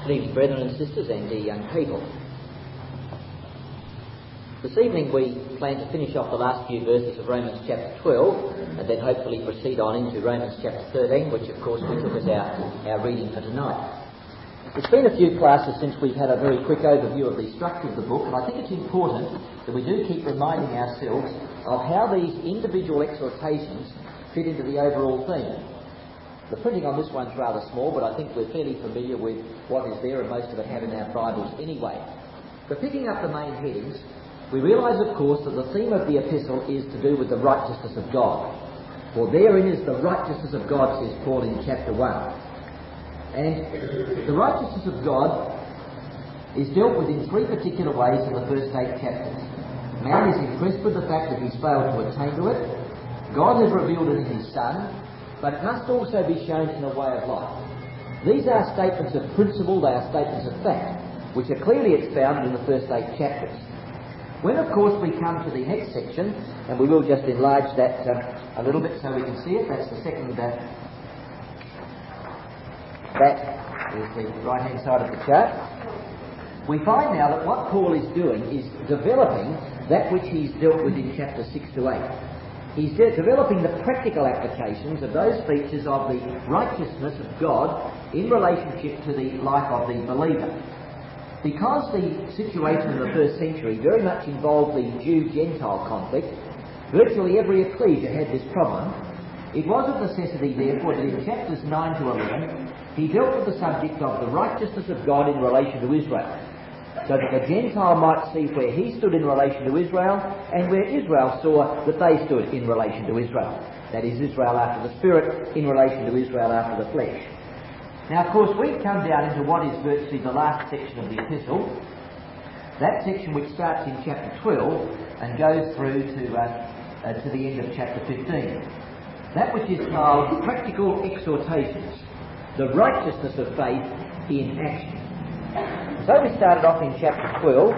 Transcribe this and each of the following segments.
Good evening, brethren and sisters and dear young people. This evening we plan to finish off the last few verses of Romans chapter 12 and then hopefully proceed on into Romans chapter 13, which of course we took as our reading for tonight. It's been a few classes since we've had a very quick overview of the structure of the book, and I think it's important that we do keep reminding ourselves of how these individual exhortations fit into the overall theme. The printing on this one's rather small, but I think we're fairly familiar with what is there, and most of it have in our Bibles anyway. But picking up the main headings, we realise, of course, that the theme of the epistle is to do with the righteousness of God. For therein is the righteousness of God, says Paul in chapter 1. And the righteousness of God is dealt with in three particular ways in the first 8 chapters. Man is impressed with the fact that he's failed to attain to it. God has revealed it in his Son, but it must also be shown in a way of life. These are statements of principle, they are statements of fact, which are clearly expounded in the first 8 chapters. When, of course, we come to the next section, and we will just enlarge that a little bit so we can see it, that's the second, that is the right-hand side of the chart. We find now that what Paul is doing is developing that which he's dealt with in chapters 6 to 8. He's developing the practical applications of those features of the righteousness of God in relationship to the life of the believer. Because the situation in the first century very much involved the Jew-Gentile conflict, virtually every ecclesia had this problem. It was of necessity, therefore, that in chapters 9 to 11, he dealt with the subject of the righteousness of God in relation to Israel, so that the Gentile might see where he stood in relation to Israel and where Israel saw that they stood in relation to Israel. That is, Israel after the Spirit in relation to Israel after the flesh. Now, of course, we've come down into what is virtually the last section of the epistle, that section which starts in chapter 12 and goes through to the end of chapter 15. That which is called practical exhortations, the righteousness of faith in action. So we started off in chapter 12,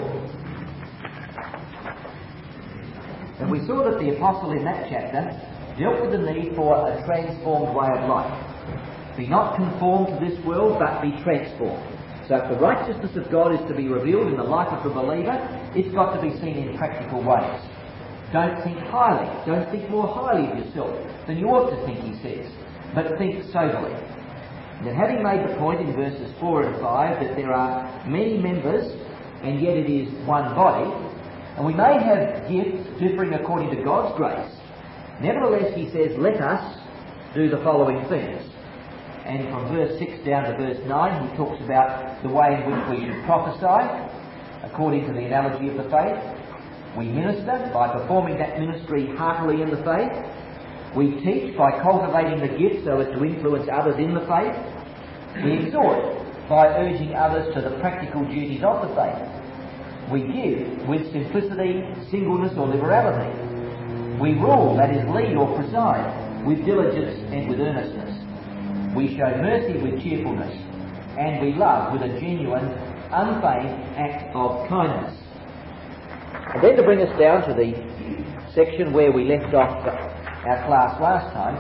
and we saw that the apostle in that chapter dealt with the need for a transformed way of life. Be not conformed to this world, but be transformed. So if the righteousness of God is to be revealed in the life of the believer, it's got to be seen in practical ways. Don't think highly, don't think more highly of yourself than you ought to think, he says, but think soberly. Now, having made the point in verses 4 and 5 that there are many members and yet it is one body, and we may have gifts differing according to God's grace, nevertheless he says, let us do the following things. And from verse 6 down to verse 9 he talks about the way in which we should prophesy according to the analogy of the faith. We minister by performing that ministry heartily in the faith. We teach by cultivating the gift so as to influence others in the faith. We exhort by urging others to the practical duties of the faith. We give with simplicity, singleness or liberality. We rule, that is lead or preside, with diligence and with earnestness. We show mercy with cheerfulness, and we love with a genuine, unfeigned act of kindness. And then to bring us down to the section where we left off our class last time,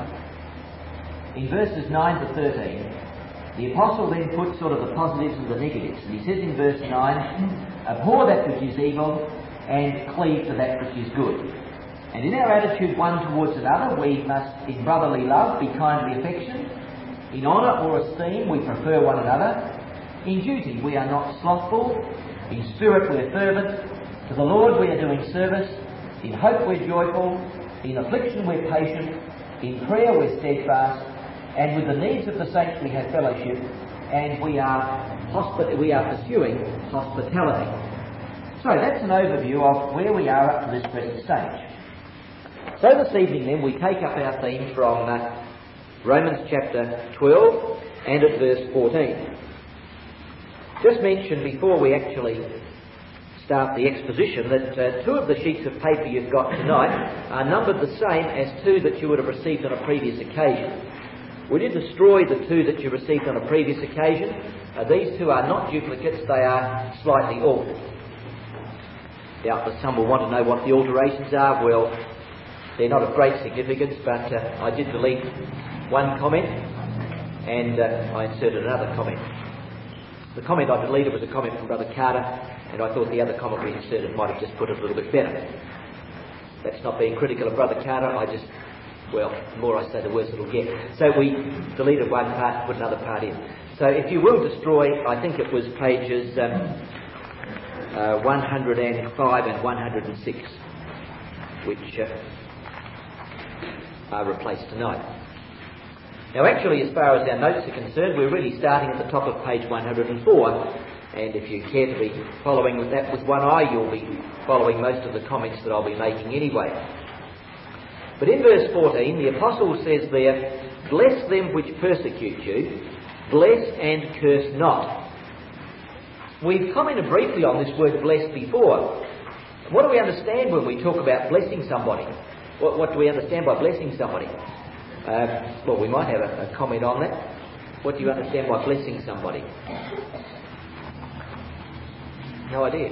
in verses 9 to 13, the apostle then puts sort of the positives and the negatives. And he says in verse 9, abhor that which is evil and cleave to that which is good. And in our attitude one towards another, we must, in brotherly love, be kindly affectioned. In honour or esteem, we prefer one another. In duty, we are not slothful. In spirit, we are fervent. To the Lord, we are doing service. In hope, we're joyful. In affliction we're patient, in prayer we're steadfast, and with the needs of the saints we have fellowship, and we are pursuing hospitality. So that's an overview of where we are up to this present stage. So this evening then we take up our theme from Romans chapter 12 and at verse 14. Just mention before we actually start the exposition that 2 of the sheets of paper you've got tonight are numbered the same as 2 that you would have received on a previous occasion. We did destroy the 2 that you received on a previous occasion. These 2 are not duplicates, they are slightly altered. Doubt that some will want to know what the alterations are. Well, they're not of great significance, but I did delete one comment and I inserted another comment. The comment I deleted was a comment from Brother Carter, and I thought the other comment we inserted might have just put it a little bit better. That's not being critical of Brother Carter, the more I say the worse it'll get. So we deleted one part, put another part in. So if you will destroy, I think it was pages 105 and 106, which are replaced tonight. Now actually, as far as our notes are concerned, we're really starting at the top of page 104, and if you care to be following with that with one eye, you'll be following most of the comments that I'll be making anyway. But in verse 14, the Apostle says there, "Bless them which persecute you, bless and curse not." We've commented briefly on this word bless before. What do we understand when we talk about blessing somebody? What do we understand by blessing somebody? We might have a comment on that. What do you understand by blessing somebody? No idea.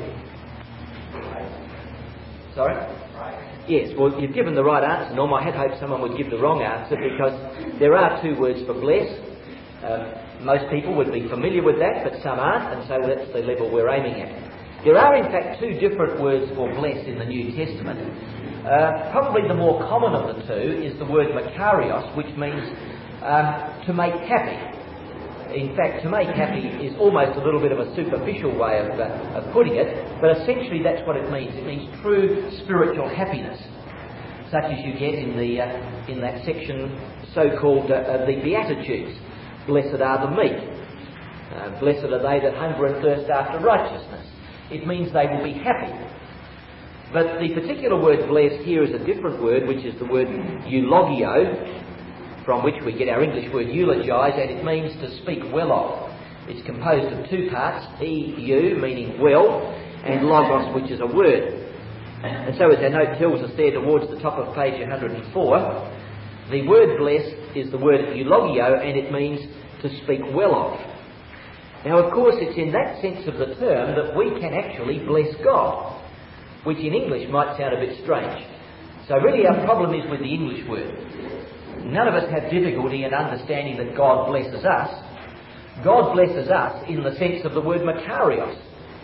Sorry? Yes, well, you've given the right answer, Norm. I had hoped someone would give the wrong answer, because there are two words for bless. Most people would be familiar with that, but some aren't, and so that's the level we're aiming at. There are, in fact, two different words for bless in the New Testament. Probably the more common of the two is the word makarios, which means to make happy. In fact, to make happy is almost a little bit of a superficial way of putting it, but essentially that's what it means. It means true spiritual happiness, such as you get in that section so-called the Beatitudes. Blessed are the meek. Blessed are they that hunger and thirst after righteousness. It means they will be happy. But the particular word blessed here is a different word, which is the word eulogio, from which we get our English word eulogise, and it means to speak well of. It's composed of two parts, eu, meaning well, and logos, which is a word. And so as our note tells us there towards the top of page 104, the word blessed is the word eulogio, and it means to speak well of. Now, of course, it's in that sense of the term that we can actually bless God, which in English might sound a bit strange. So really our problem is with the English word. None of us have difficulty in understanding that God blesses us. God blesses us in the sense of the word makarios.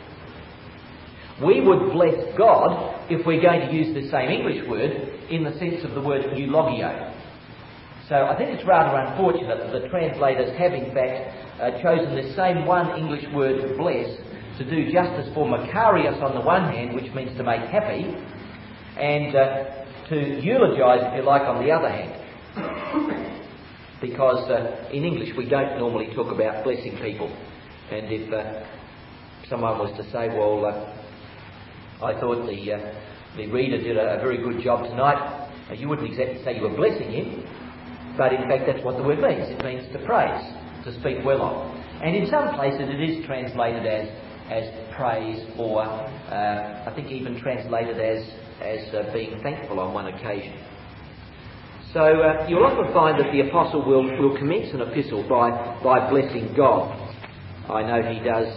We would bless God if we're going to use the same English word in the sense of the word eulogio. So I think it's rather unfortunate that the translators have in fact chosen the same one English word, bless, to do justice for makarios on the one hand, which means to make happy, and to eulogise, if you like, on the other hand. Because in English we don't normally talk about blessing people. And if someone was to say, well, I thought the reader did a very good job tonight, you wouldn't exactly say you were blessing him, but in fact that's what the word means. It means to praise, to speak well of. And in some places it is translated as praise, or I think even translated as being thankful on one occasion. So you'll often find that the Apostle will commence an epistle by blessing God. I know he does.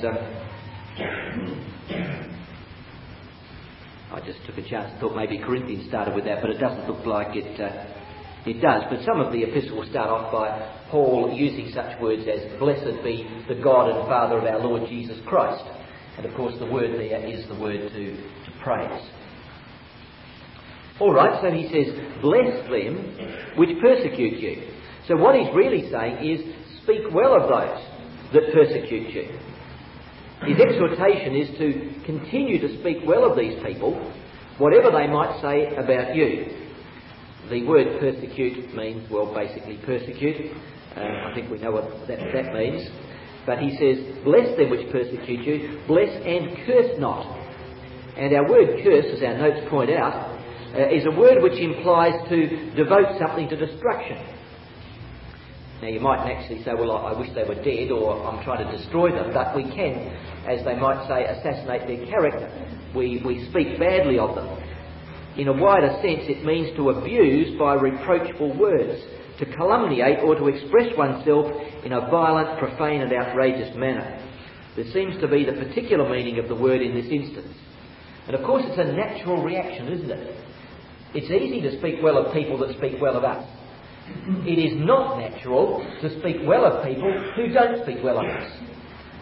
I just took a chance and thought maybe Corinthians started with that, but it doesn't look like it does. But some of the epistles start off by Paul using such words as, "Blessed be the God and Father of our Lord Jesus Christ." And of course the word there is the word to praise. Alright, so he says, "Bless them which persecute you." So what he's really saying is, speak well of those that persecute you. His exhortation is to continue to speak well of these people, whatever they might say about you. The word persecute means, well, basically persecute. I think we know what that means. But he says, "Bless them which persecute you, bless and curse not." And our word curse, as our notes point out, is a word which implies to devote something to destruction. Now you might actually say, well, I wish they were dead, or I'm trying to destroy them, but we can, as they might say, assassinate their character. We speak badly of them. In a wider sense, it means to abuse by reproachful words, to calumniate or to express oneself in a violent, profane and outrageous manner. There seems to be the particular meaning of the word in this instance. And of course it's a natural reaction, isn't it? It's easy to speak well of people that speak well of us. It is not natural to speak well of people who don't speak well of us.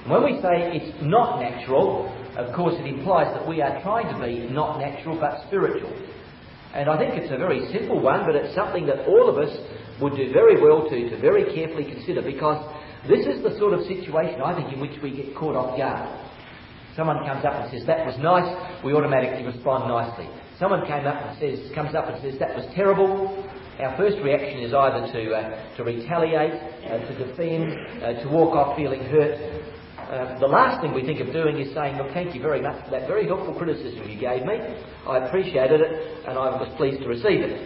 When we say it's not natural, of course it implies that we are trying to be not natural but spiritual. And I think it's a very simple one, but it's something that all of us would do very well to very carefully consider, because this is the sort of situation, I think, in which we get caught off guard. Someone comes up and says, "That was nice," we automatically respond nicely. Someone comes up and says, "That was terrible." Our first reaction is either to retaliate, to defend, to walk off feeling hurt. The last thing we think of doing is saying, "Look, thank you very much for that very helpful criticism you gave me. I appreciated it and I was pleased to receive it."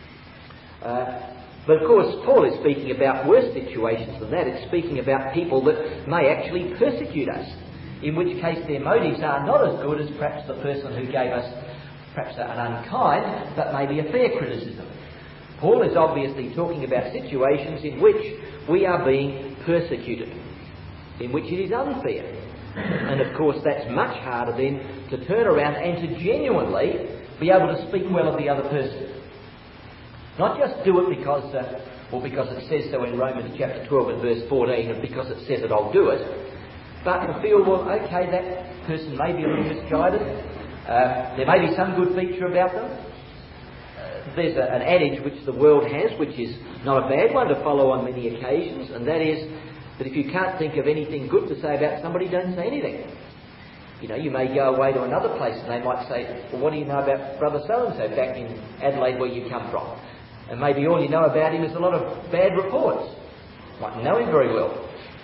But of course, Paul is speaking about worse situations than that. It's speaking about people that may actually persecute us, in which case their motives are not as good as perhaps the person who gave us perhaps an unkind, but maybe a fair criticism. Paul is obviously talking about situations in which we are being persecuted, in which it is unfair. And of course that's much harder then to turn around and to genuinely be able to speak well of the other person. Not just do it because it says so in Romans chapter 12 and verse 14, and because it says it I'll do it, but to feel, well, okay, that person may be a little misguided, there may be some good feature about them. There's an adage which the world has, which is not a bad one to follow on many occasions, and that is that if you can't think of anything good to say about somebody, don't say anything. You know, you may go away to another place and they might say, "Well, what do you know about brother so-and-so back in Adelaide where you come from?" And maybe all you know about him is a lot of bad reports. You might know him very well.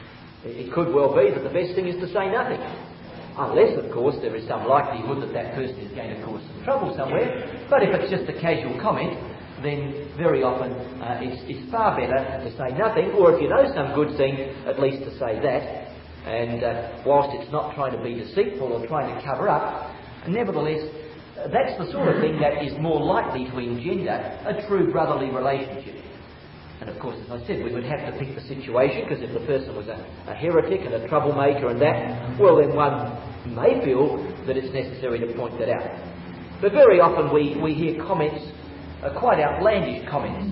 It could well be that the best thing is to say nothing. Unless, of course, there is some likelihood that that person is going to cause some trouble somewhere. But if it's just a casual comment, then very often it's far better to say nothing, or if you know some good thing, at least to say that. And whilst it's not trying to be deceitful or trying to cover up, nevertheless, that's the sort of thing that is more likely to engender a true brotherly relationship. And of course, as I said, we would have to pick the situation, because if the person was a heretic and a troublemaker and that, well then one may feel that it's necessary to point that out. But very often we hear comments, quite outlandish comments,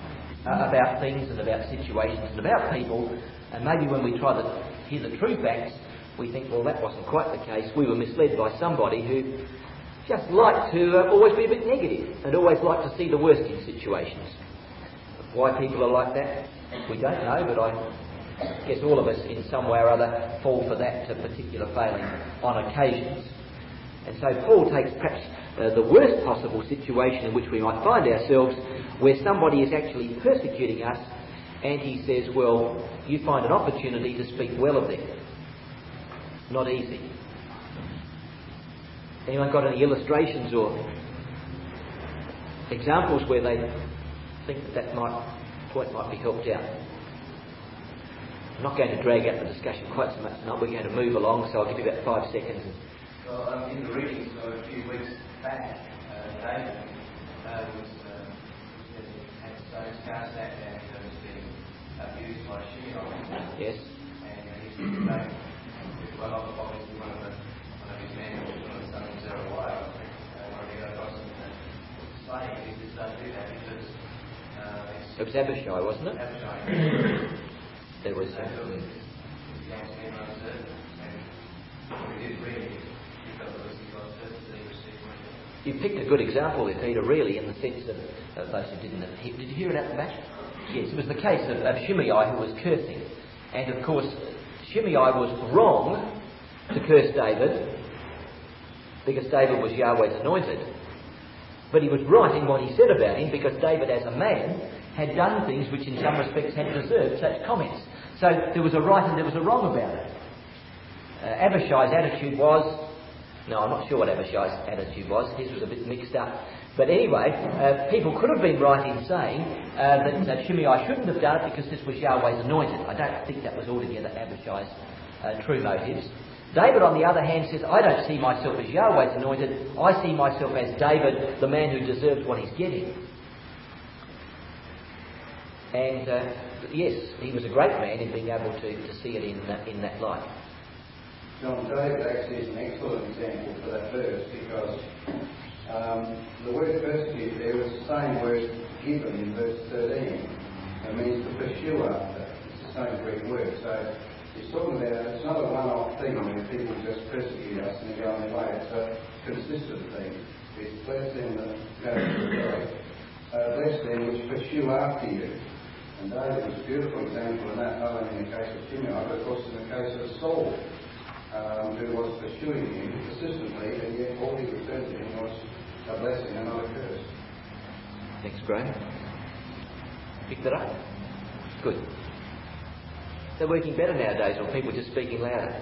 about things and about situations and about people, and maybe when we try to hear the true facts, we think, well, that wasn't quite the case. We were misled by somebody who just liked to always be a bit negative and always liked to see the worst in situations. Why people are like that, we don't know, but I guess all of us in some way or other fall for that particular failing on occasions. And so Paul takes perhaps the worst possible situation in which we might find ourselves, where somebody is actually persecuting us, and he says, well, you find an opportunity to speak well of them. Not easy. Anyone got any illustrations or examples where they think that point might be helped out? I'm not going to drag out the discussion quite so much tonight. We're going to move along, so I'll give you about 5 seconds. Well, in the readings of a few weeks back, David had his cast back and was being abused by Shimei. Yes. And he's back with obviously one of his men, one of the sons of Zeruiah, one of the other guys, saying he just don't do that because it was Abishai, wasn't it? Abishai. There was. You picked a good example there, Peter, really, in the sense of those who didn't. Did you hear it at the back? Yes, it was the case of Shimei who was cursing. And of course, Shimei was wrong to curse David because David was Yahweh's anointed. But he was right in what he said about him, because David as a man had done things which in some respects had deserved such comments. So there was a right and there was a wrong about it. Abishai's attitude was... No, I'm not sure what Abishai's attitude was. His was a bit mixed up. But anyway, people could have been right in saying that Shimei shouldn't have done it because this was Yahweh's anointed. I don't think that was altogether Abishai's true motives. David, on the other hand, says, I don't see myself as Yahweh's anointed. I see myself as David, the man who deserves what he's getting. And yes, he was a great man in being able to see it in that light. John, David actually is an excellent example for that verse, because the word persecute there was the same word given in verse 13. It means to pursue after. It's the same Greek word. So He's talking about it's not a one-off thing when people just persecute us and go on their way. It's a consistent thing. It's bless them that go to the way. Bless them which pursue after you. And David was a beautiful example of that, not only in the case of Timothy, but of course in the case of Saul, who was pursuing him persistently, and yet all he returned to him was a blessing and not a curse. Thanks, Graham. Picked it up? Good. They're working better nowadays, or people just speaking louder?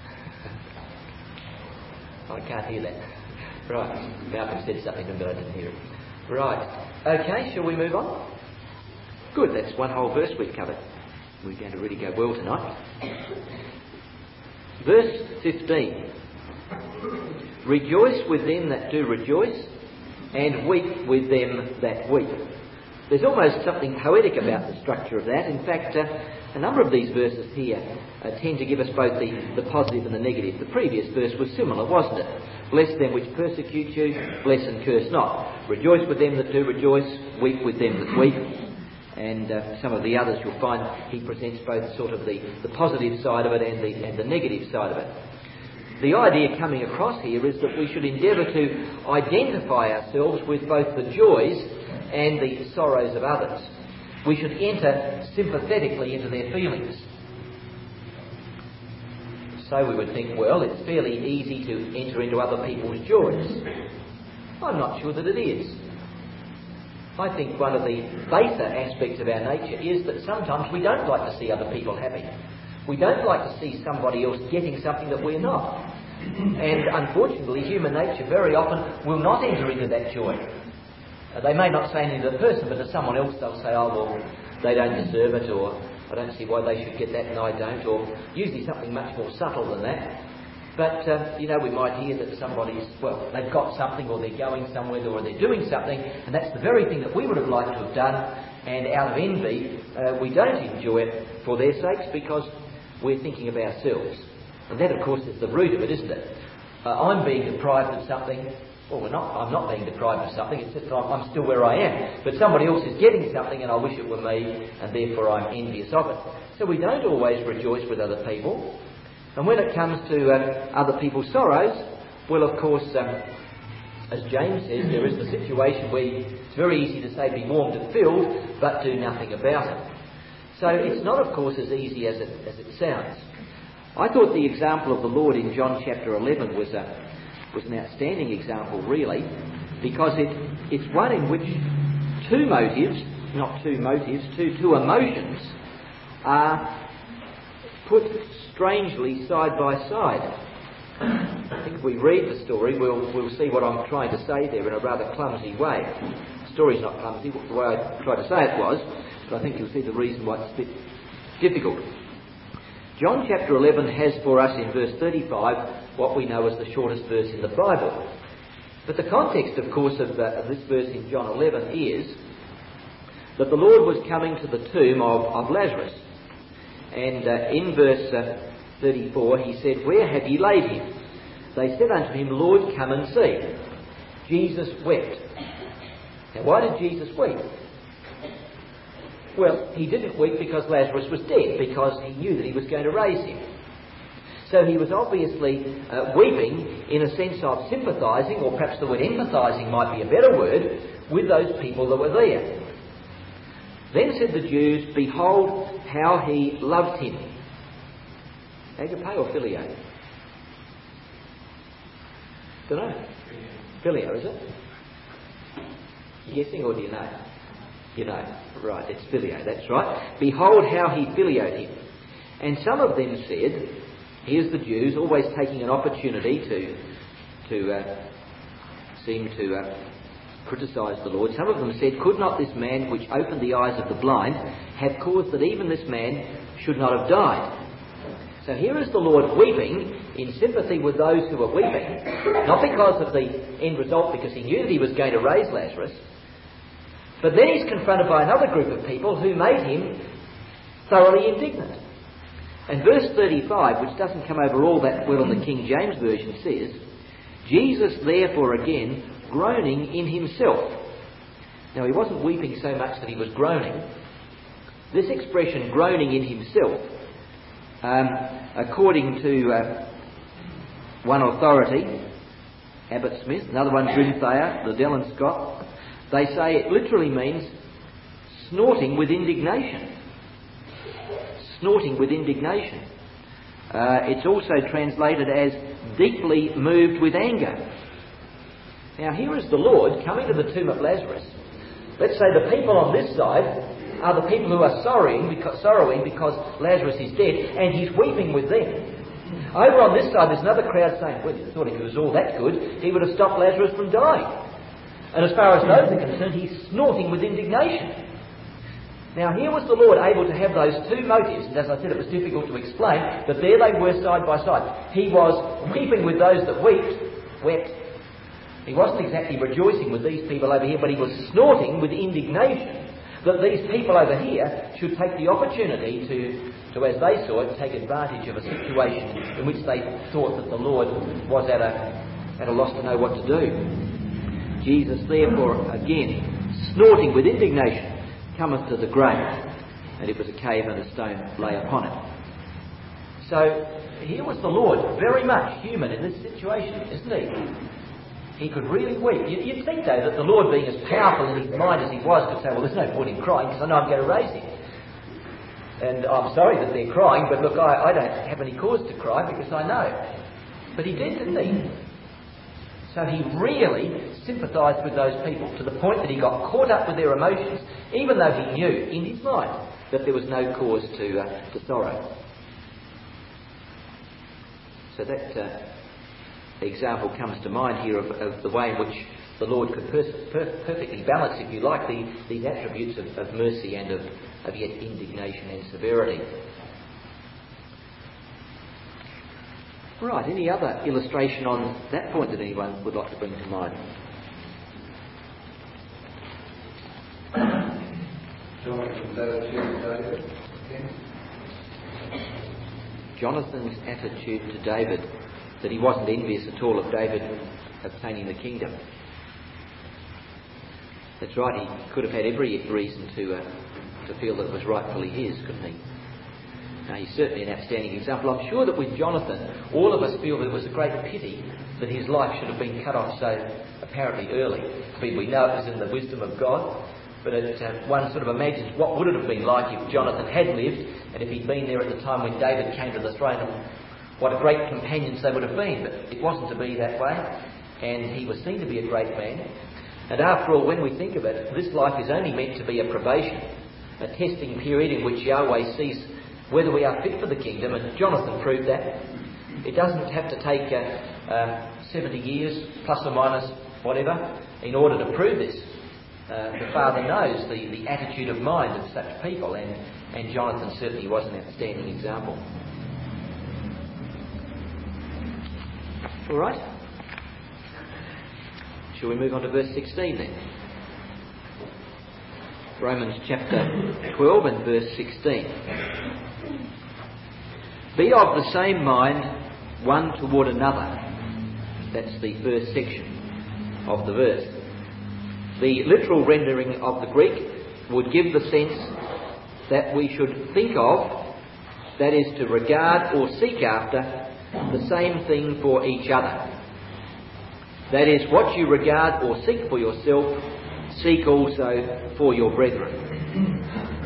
I can't hear that. Right. Malcolm said something, but I didn't hear it. Right. Okay, shall we move on? Good, that's one whole verse we've covered. We're going to really go well tonight. Verse 15. Rejoice with them that do rejoice, and weep with them that weep. There's almost something poetic about the structure of that. In fact, a number of these verses here tend to give us both the positive and the negative. The previous verse was similar, wasn't it? Bless them which persecute you, bless and curse not. Rejoice with them that do rejoice, weep with them that weep. And some of the others you'll find he presents both sort of the positive side of it and the negative side of it. The idea coming across here is that we should endeavour to identify ourselves with both the joys and the sorrows of others. We should enter sympathetically into their feelings. So we would think, well, it's fairly easy to enter into other people's joys. I'm not sure that it is. I think one of the baser aspects of our nature is that sometimes we don't like to see other people happy. We don't like to see somebody else getting something that we're not. And unfortunately, human nature very often will not enter into that joy. They may not say anything to the person, but to someone else they'll say, oh, well, they don't deserve it, or I don't see why they should get that and I don't, or usually something much more subtle than that. But, we might hear that somebody's, well, they've got something, or they're going somewhere, or they're doing something, and that's the very thing that we would have liked to have done, and out of envy, we don't enjoy it for their sakes because we're thinking of ourselves. And that, of course, is the root of it, isn't it? I'm being deprived of something. Well, I'm not being deprived of something, it's just I'm still where I am. But somebody else is getting something and I wish it were me, and therefore I'm envious of it. So we don't always rejoice with other people. And when it comes to other people's sorrows, well, of course, as James says, there is the situation where it's very easy to say be warmed and filled, but do nothing about it. So it's not, of course, as easy as it sounds. I thought the example of the Lord in John chapter 11 was an outstanding example, really, because it's one in which two emotions are put strangely side by side. I think if we read the story, we'll see what I'm trying to say there in a rather clumsy way. The story's not clumsy, the way I tried to say it was, but I think you'll see the reason why it's a bit difficult. John chapter 11 has for us in verse 35 what we know as the shortest verse in the Bible. But the context, of course, of this verse in John 11 is that the Lord was coming to the tomb of Lazarus. And in verse 34 he said, "Where have ye laid him?" They said unto him, "Lord, come and see." Jesus wept. Now why did Jesus weep? Well, he didn't weep because Lazarus was dead, because he knew that he was going to raise him. So he was obviously weeping in a sense of sympathising, or perhaps the word empathising might be a better word, with those people that were there. Then said the Jews, "Behold how he loved him." Agape or filio? Don't know. Filio, is it? You guessing, or do you know? You know. Right, it's filio, that's right. "Behold how he filioed him." And some of them said, here's the Jews always taking an opportunity to seem to criticise the Lord. Some of them said, "Could not this man which opened the eyes of the blind have caused that even this man should not have died?" So here is the Lord weeping in sympathy with those who were weeping, not because of the end result, because he knew that he was going to raise Lazarus, but then he's confronted by another group of people who made him thoroughly indignant. And verse 35, which doesn't come over all that well in the King James Version, says, "Jesus therefore again, groaning in himself." Now he wasn't weeping so much that he was groaning. This expression, groaning in himself, According to one authority, Abbott Smith, another one Jim Thayer, Liddell and Scott, they say it literally means snorting with indignation. Snorting with indignation. It's also translated as deeply moved with anger. Now here is the Lord coming to the tomb of Lazarus. Let's say the people on this side are the people who are sorrowing because Lazarus is dead, and he's weeping with them. Over on this side there's another crowd saying, well, you thought if it was all that good, he would have stopped Lazarus from dying. And as far as those are concerned, he's snorting with indignation. Now here was the Lord able to have those two motives, and as I said it was difficult to explain, but there they were side by side. He was weeping with those that wept. He wasn't exactly rejoicing with these people over here, but he was snorting with indignation that these people over here should take the opportunity to as they saw it, take advantage of a situation in which they thought that the Lord was at a loss to know what to do. Jesus therefore, again, snorting with indignation, cometh to the grave, and it was a cave and a stone lay upon it. So here was the Lord, very much human in this situation, isn't he? He could really weep. You'd think, though, that the Lord, being as powerful in his mind as he was, could say, well, there's no point in crying because I know I'm going to raise him. And I'm sorry that they're crying, but look, I don't have any cause to cry because I know. But he did, didn't he? So he really sympathised with those people to the point that he got caught up with their emotions, even though he knew in his mind that there was no cause to sorrow. So that example comes to mind here of the way in which the Lord could perfectly balance, if you like, these attributes of mercy and of yet indignation and severity. Right, any other illustration on that point that anyone would like to bring to mind? Jonathan's attitude to David, that he wasn't envious at all of David obtaining the kingdom. That's right, he could have had every reason to feel that it was rightfully his, couldn't he? Now, he's certainly an outstanding example. I'm sure that with Jonathan, all of us feel that it was a great pity that his life should have been cut off so apparently early. We know it was in the wisdom of God, but one sort of imagines what would it have been like if Jonathan had lived and if he'd been there at the time when David came to the throne, and what a great companions they would have been. But it wasn't to be that way, and he was seen to be a great man. And after all, when we think of it, this life is only meant to be a probation, a testing period in which Yahweh sees whether we are fit for the kingdom, and Jonathan proved that. It doesn't have to take 70 years, plus or minus whatever, in order to prove this. The Father knows the attitude of mind of such people, and Jonathan certainly was an outstanding example. All right. Shall we move on to verse 16 then? Romans chapter 12 and verse 16. Be of the same mind one toward another. That's the first section of the verse. The literal rendering of the Greek would give the sense that we should think of, that is, to regard or seek after the same thing for each other. That is, what you regard or seek for yourself, seek also for your brethren.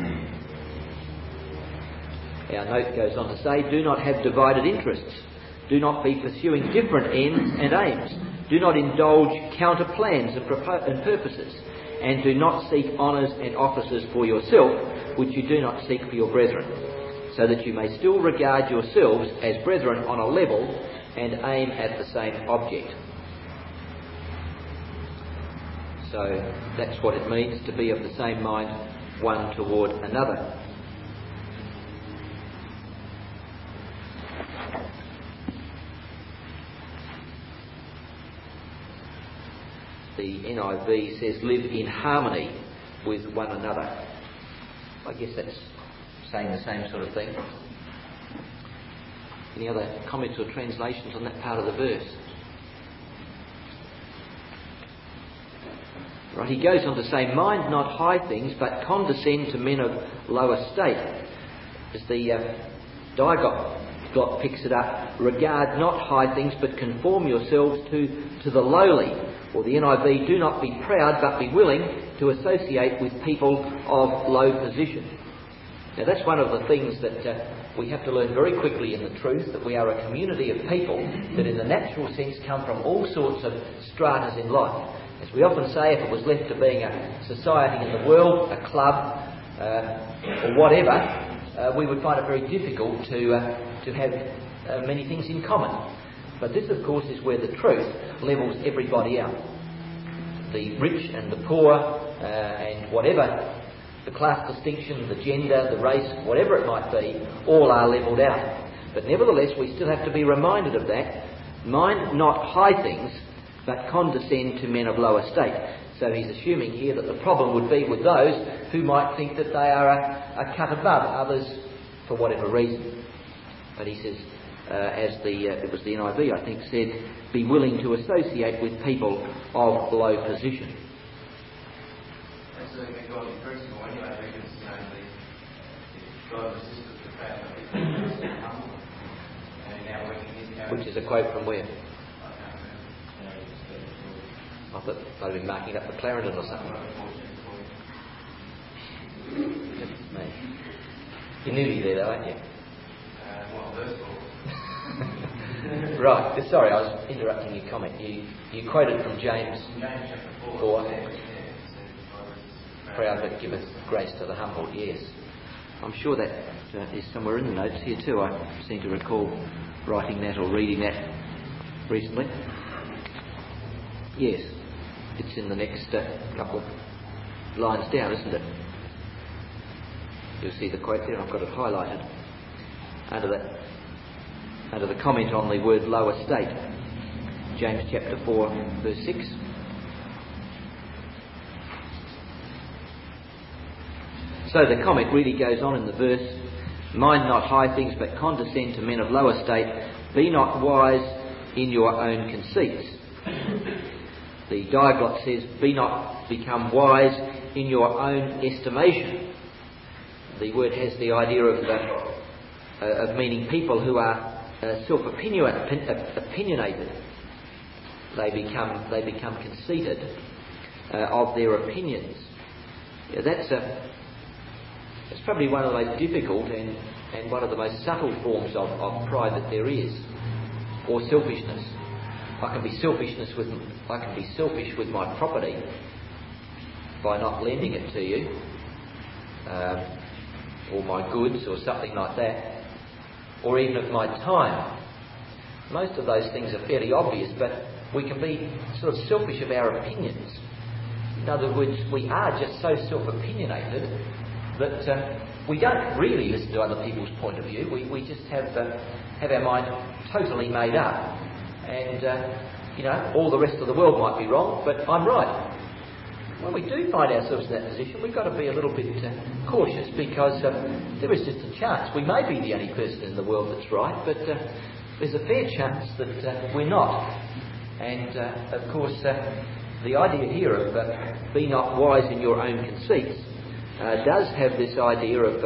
Our note goes on to say, do not have divided interests. Do not be pursuing different ends and aims. Do not indulge counter plans and purposes. And do not seek honours and offices for yourself, which you do not seek for your brethren, so that you may still regard yourselves as brethren on a level and aim at the same object. So that's what it means to be of the same mind one toward another. The NIV says live in harmony with one another. I guess that's saying the same sort of thing. Any other comments or translations on that part of the verse? Right, he goes on to say, mind not high things, but condescend to men of low estate. As the Diaglott picks it up. Regard not high things, but conform yourselves to the lowly. Or the NIV, do not be proud, but be willing to associate with people of low position. Now that's one of the things that we have to learn very quickly in the truth, that we are a community of people that in the natural sense come from all sorts of stratas in life. As we often say, if it was left to being a society in the world, a club, or whatever, we would find it very difficult to have many things in common. But this, of course, is where the truth levels everybody out. The rich and the poor, and whatever the class distinction, the gender, the race, whatever it might be, all are levelled out. But nevertheless, we still have to be reminded of that. Mind not high things, but condescend to men of low estate. So he's assuming here that the problem would be with those who might think that they are a cut above others for whatever reason. But he says, it was the NIV, I think, said, be willing to associate with people of low position. That's a godly principle anyway, because God resisted the proud, but he resisted the humble. And now working his character. Which is a quote from where? I thought I'd been marking up the Clarendon or something. You're newly there though, aren't you? Right, sorry, I was interrupting your comment. You quoted from James 4. Proud but giveth grace to the humble. Yes. I'm sure that is somewhere in the notes here too. I seem to recall writing that or reading that recently. Yes. It's in the next couple of lines down, isn't it? You'll see the quote there. I've got it highlighted under the comment on the word low estate. James chapter 4, verse 6. So the comment really goes on in the verse, mind not high things, but condescend to men of low estate. Be not wise in your own conceits. The Diaglott says, be not become wise in your own estimation. The word has the idea of meaning people who are self-opinionated. They become conceited of their opinions. Yeah, that's probably one of the most difficult and one of the most subtle forms of pride that there is, or selfishness. I can be selfish with my property by not lending it to you, or my goods, or something like that, or even of my time. Most of those things are fairly obvious, but we can be sort of selfish of our opinions. In other words, we are just so self-opinionated that we don't really listen to other people's point of view. We just have our mind totally made up. And, all the rest of the world might be wrong, but I'm right. When we do find ourselves in that position, we've got to be a little bit cautious, because there is just a chance. We may be the only person in the world that's right, but there's a fair chance that we're not. And, of course, the idea here of be not wise in your own conceits does have this idea of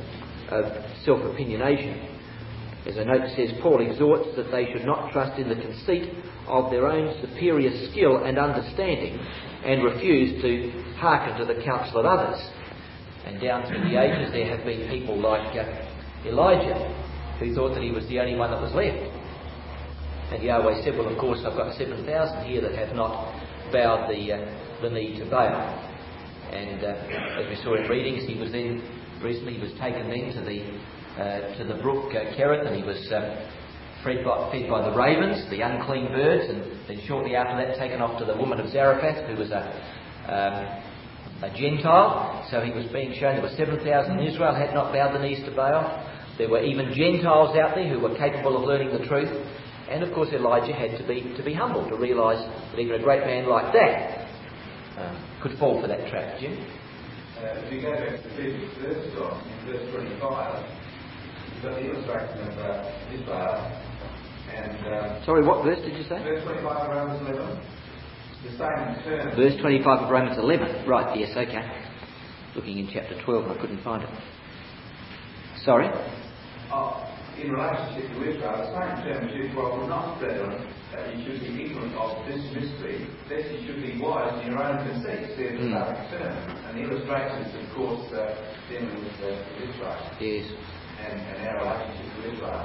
self-opinionation. As a note says, Paul exhorts that they should not trust in the conceit of their own superior skill and understanding, and refuse to hearken to the counsel of others. And down through the ages there have been people like Elijah, who thought that he was the only one that was left. And Yahweh said, well, of course, I've got 7,000 here that have not bowed the knee to Baal. And as we saw in readings, he was taken then to the brook Kerith, and he was fed by the ravens, the unclean birds, and then shortly after that taken off to the woman of Zarephath, who was a Gentile. So he was being shown there were 7,000 in Israel had not bowed the knees to Baal. There were even Gentiles out there who were capable of learning the truth. And of course Elijah had to be humble to realise that even a great man like that could fall for that trap. Jim? If you go back to the previous verse, John, in verse 25, you've got the illustration of Israel. And, sorry, what verse did you say? Verse 25 of Romans 11. The same term. Verse 25 of Romans 11. Right, yes, okay. Looking in chapter 12 and I couldn't find it. Sorry? in relationship to Israel, the same term is used, well, not brethren, that you should be ignorant of this mystery, lest you should be wise in your own conceits. There's the Arabic term. And the illustration is, of course, dealing with Israel. Yes. And our relationship to Israel.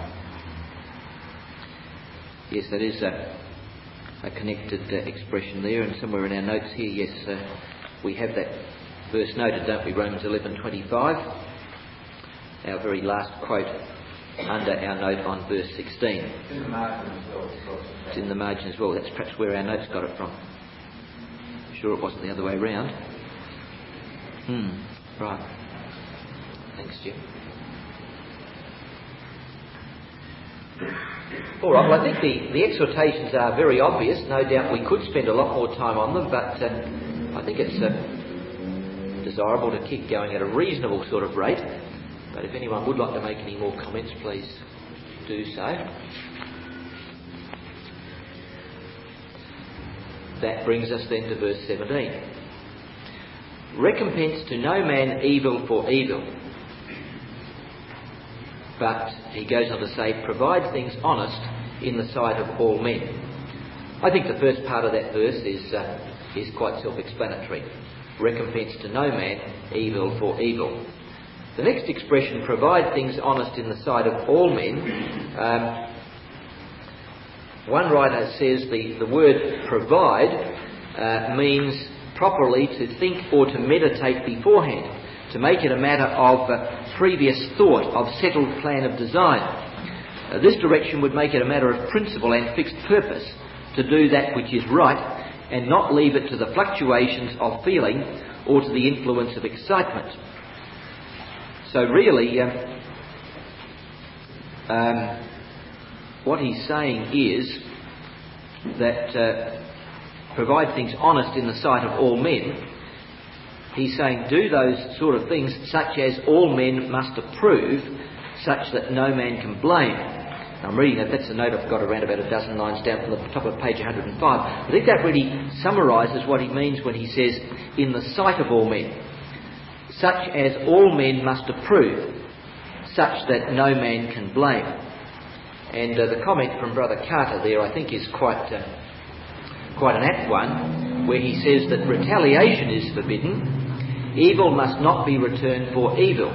Yes, that is a connected expression there, and somewhere in our notes here, yes, we have that verse noted, don't we? Romans 11:25, our very last quote under our note on verse 16. It's in the margin as well. It's in the margin as well. That's perhaps where our notes got it from. I'm sure it wasn't the other way round. Right. Thanks, Jim. All right, well, I think the exhortations are very obvious. No doubt we could spend a lot more time on them, but I think it's desirable to keep going at a reasonable sort of rate. But if anyone would like to make any more comments, please do so. That brings us then to verse 17. Recompense to no man evil for evil. But he goes on to say, provide things honest in the sight of all men. I think the first part of that verse is quite self-explanatory. Recompense to no man evil for evil. The next expression, provide things honest in the sight of all men, one writer says the word provide means properly to think or to meditate beforehand, to make it a matter of previous thought, of settled plan of design. This direction would make it a matter of principle and fixed purpose to do that which is right and not leave it to the fluctuations of feeling or to the influence of excitement. So really, what he's saying is that provide things honest in the sight of all men. He's saying do those sort of things such as all men must approve, such that no man can blame. I'm reading that. That's a note I've got around about a dozen lines down from the top of page 105. I think that really summarises what he means when he says in the sight of all men. Such as all men must approve, such that no man can blame. And the comment from Brother Carter there, I think, is quite an apt one, where he says that retaliation is forbidden, evil must not be returned for evil.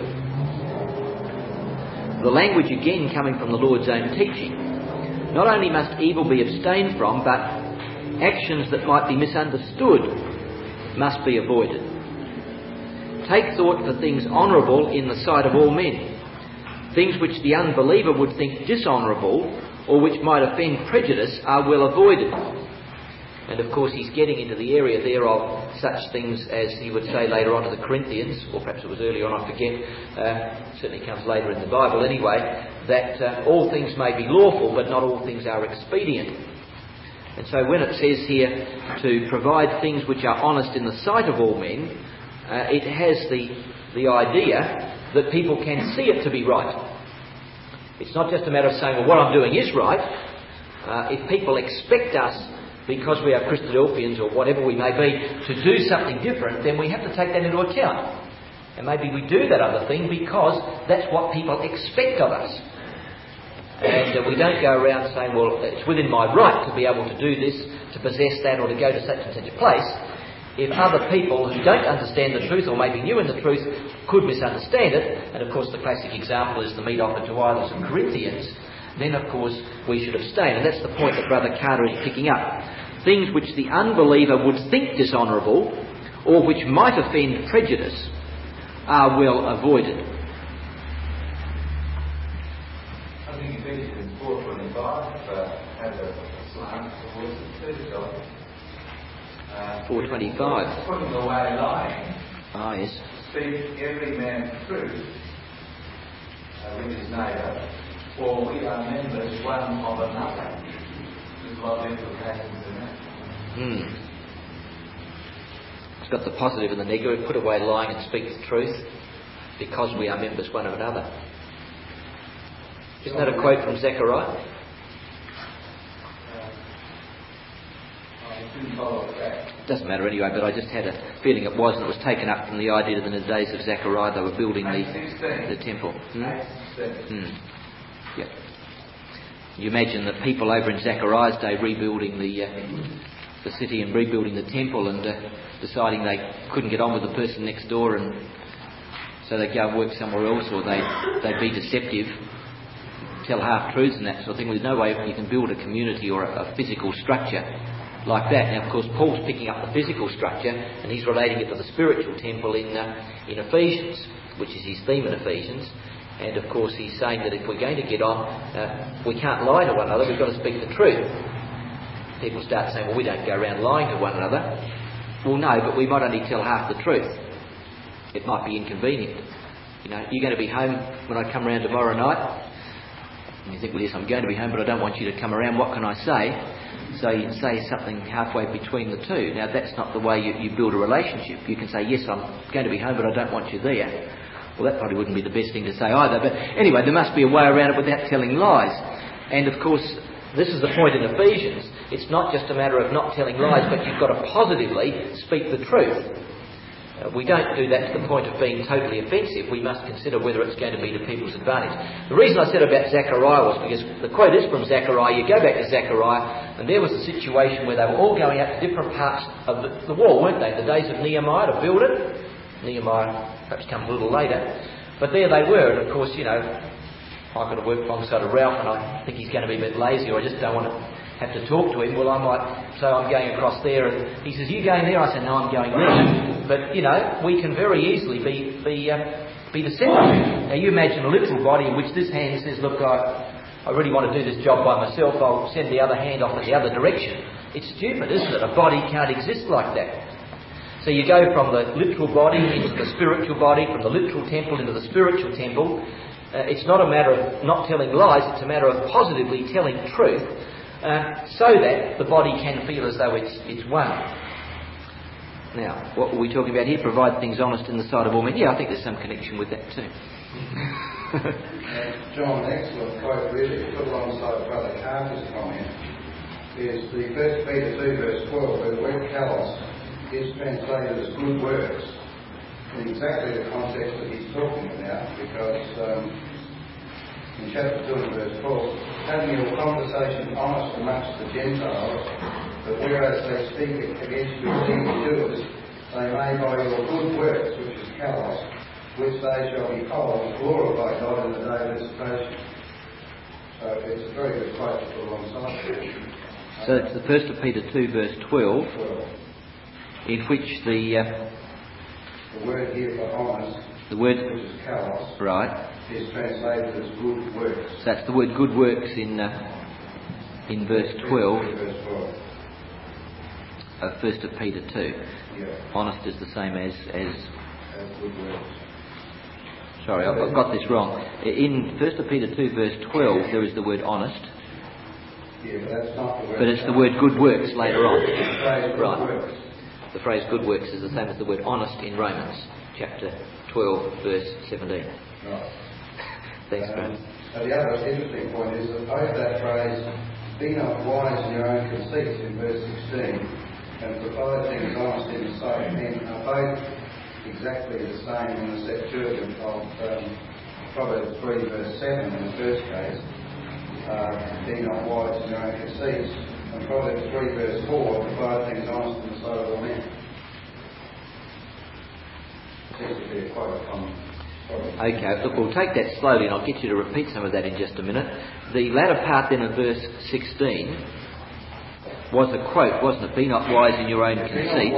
The language again coming from the Lord's own teaching. Not only must evil be abstained from, but actions that might be misunderstood must be avoided. Take thought for things honourable in the sight of all men. Things which the unbeliever would think dishonourable or which might offend prejudice are well avoided. And of course he's getting into the area there of such things as he would say later on to the Corinthians, or perhaps it was earlier on, I forget, certainly comes later in the Bible anyway, that all things may be lawful but not all things are expedient. And so when it says here to provide things which are honest in the sight of all men, it has the idea that people can see it to be right. It's not just a matter of saying, well, what I'm doing is right. If people expect us, because we are Christadelphians or whatever we may be, to do something different, then we have to take that into account. And maybe we do that other thing because that's what people expect of us. And we don't go around saying, well, it's within my right to be able to do this, to possess that, or to go to such and such a place. If other people who don't understand the truth or maybe new in the truth could misunderstand it, and of course the classic example is the meat offered to idols of Corinthians, then of course we should abstain. And that's the point that Brother Carter is picking up. Things which the unbeliever would think dishonourable or which might offend prejudice are well avoided. I think Ephesians 4:25 has a slant towards it too. 4:25. Putting away lying. Ah, yes. Speak every man the truth with his neighbour, for we are members one of another. There's a lot of implications in that. It's got the positive and the negative. Put away lying and speak the truth, because we are members one of another. Isn't that a quote from Zechariah? Doesn't matter anyway, but I just had a feeling it was, and it was taken up from the idea that in the days of Zechariah they were building the temple. Yeah. You imagine the people over in Zechariah's day rebuilding the city and rebuilding the temple and deciding they couldn't get on with the person next door, and so they'd go and work somewhere else, or they'd be deceptive, tell half-truths and that sort of thing. There's no way you can build a community or a physical structure like that. Now, of course, Paul's picking up the physical structure and he's relating it to the spiritual temple in Ephesians, which is his theme in Ephesians. And, of course, he's saying that if we're going to get on, we can't lie to one another, we've got to speak the truth. People start saying, well, we don't go around lying to one another. Well, no, but we might only tell half the truth. It might be inconvenient. You know, you're going to be home when I come around tomorrow night. And you think, well, yes, I'm going to be home, but I don't want you to come around. What can I say? So you can say something halfway between the two. Now, that's not the way you build a relationship. You can say, yes, I'm going to be home, but I don't want you there. Well, that probably wouldn't be the best thing to say either. But anyway, there must be a way around it without telling lies. And, of course, this is the point in Ephesians. It's not just a matter of not telling lies, but you've got to positively speak the truth. We don't do that to the point of being totally offensive. We must consider whether it's going to be to people's advantage. The reason I said about Zechariah was because the quote is from Zechariah. You go back to Zechariah, and there was a situation where they were all going out to different parts of the wall, weren't they? The days of Nehemiah to build it. Nehemiah perhaps comes a little later. But there they were, and of course, you know, I've got to work alongside of Ralph, and I think he's going to be a bit lazy, or I just don't want to have to talk to him. Well, I might say I'm going across there, and he says, you going there? I say, no, I'm going there. But, you know, we can very easily be deceptive. Now, you imagine a literal body in which this hand says, look, I really want to do this job by myself. I'll send the other hand off in the other direction. It's stupid, isn't it? A body can't exist like that. So you go from the literal body into the spiritual body, from the literal temple into the spiritual temple. It's not a matter of not telling lies, it's a matter of positively telling truth, so that the body can feel as though it's one. Now, what were we talking about here? Provide things honest in the sight of all men. Yeah, I think there's some connection with that too. John, excellent quote really, put alongside Brother Carter's comment, is the 1 Peter 2 verse 12, where the word kalos is translated as good works, in exactly the context that he's talking about, because in chapter 2 and verse 12, having your conversation honest amongst the Gentiles, that whereas they speak against you as evildoers, they may by your good works, which is kalos, which they shall be called, glorify God in the day of visitation. So it's a very good quote to put alongside it. So it's the 1 Peter 2 verse 12, in which the word here for honest, the word, which is kalos, right, is translated as good works. So that's the word good works in verse 12 of 1 Peter 2. Yeah. Honest is the same as good works. Sorry, I've got this wrong. In 1 Peter 2 verse 12 there is the word honest. Yeah, but that's not the word. But it's the word good works later on. Right. Works. The phrase good works is the same as the word honest in Romans chapter 12 verse 17. Right. Thanks, Graham. The other interesting point is that both that phrase, be not wise in your own conceits, in verse 16, and provide things honest in the sight of men, are both exactly the same in the Septuagint of Proverbs 3 verse 7 in the first case, be not wise in your own conceits, and Proverbs 3 verse 4, provide things honest in the sight of all men. Seems to be a quote from Okay, look, we'll take that slowly and I'll get you to repeat some of that in just a minute. The latter part then of verse 16 was a quote, wasn't it? Be not wise in your own conceits.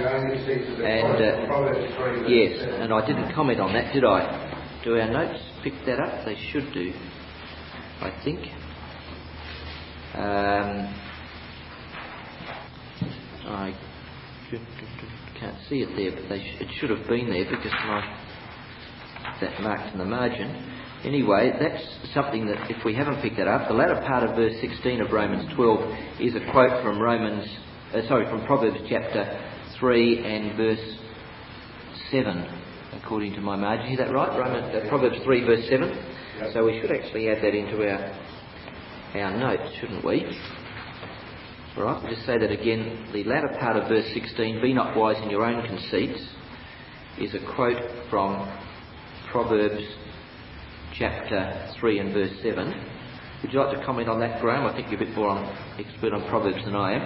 And yes, and I didn't comment on that, did I? Do our notes pick that up? They should do, I think. I can't see it there, but it should have been there because that marked in the margin. Anyway, that's something that if we haven't picked that up, the latter part of verse 16 of Romans 12 is a quote from from Proverbs chapter 3 and verse 7, according to my margin. Is that right? Proverbs 3 verse 7. Yep. So we should actually add that into our notes, shouldn't we? All right, we'll just say that again. The latter part of verse 16, be not wise in your own conceits, is a quote from Proverbs chapter 3 and verse 7. Would you like to comment on that, Graham? I think you're a bit more expert on Proverbs than I am.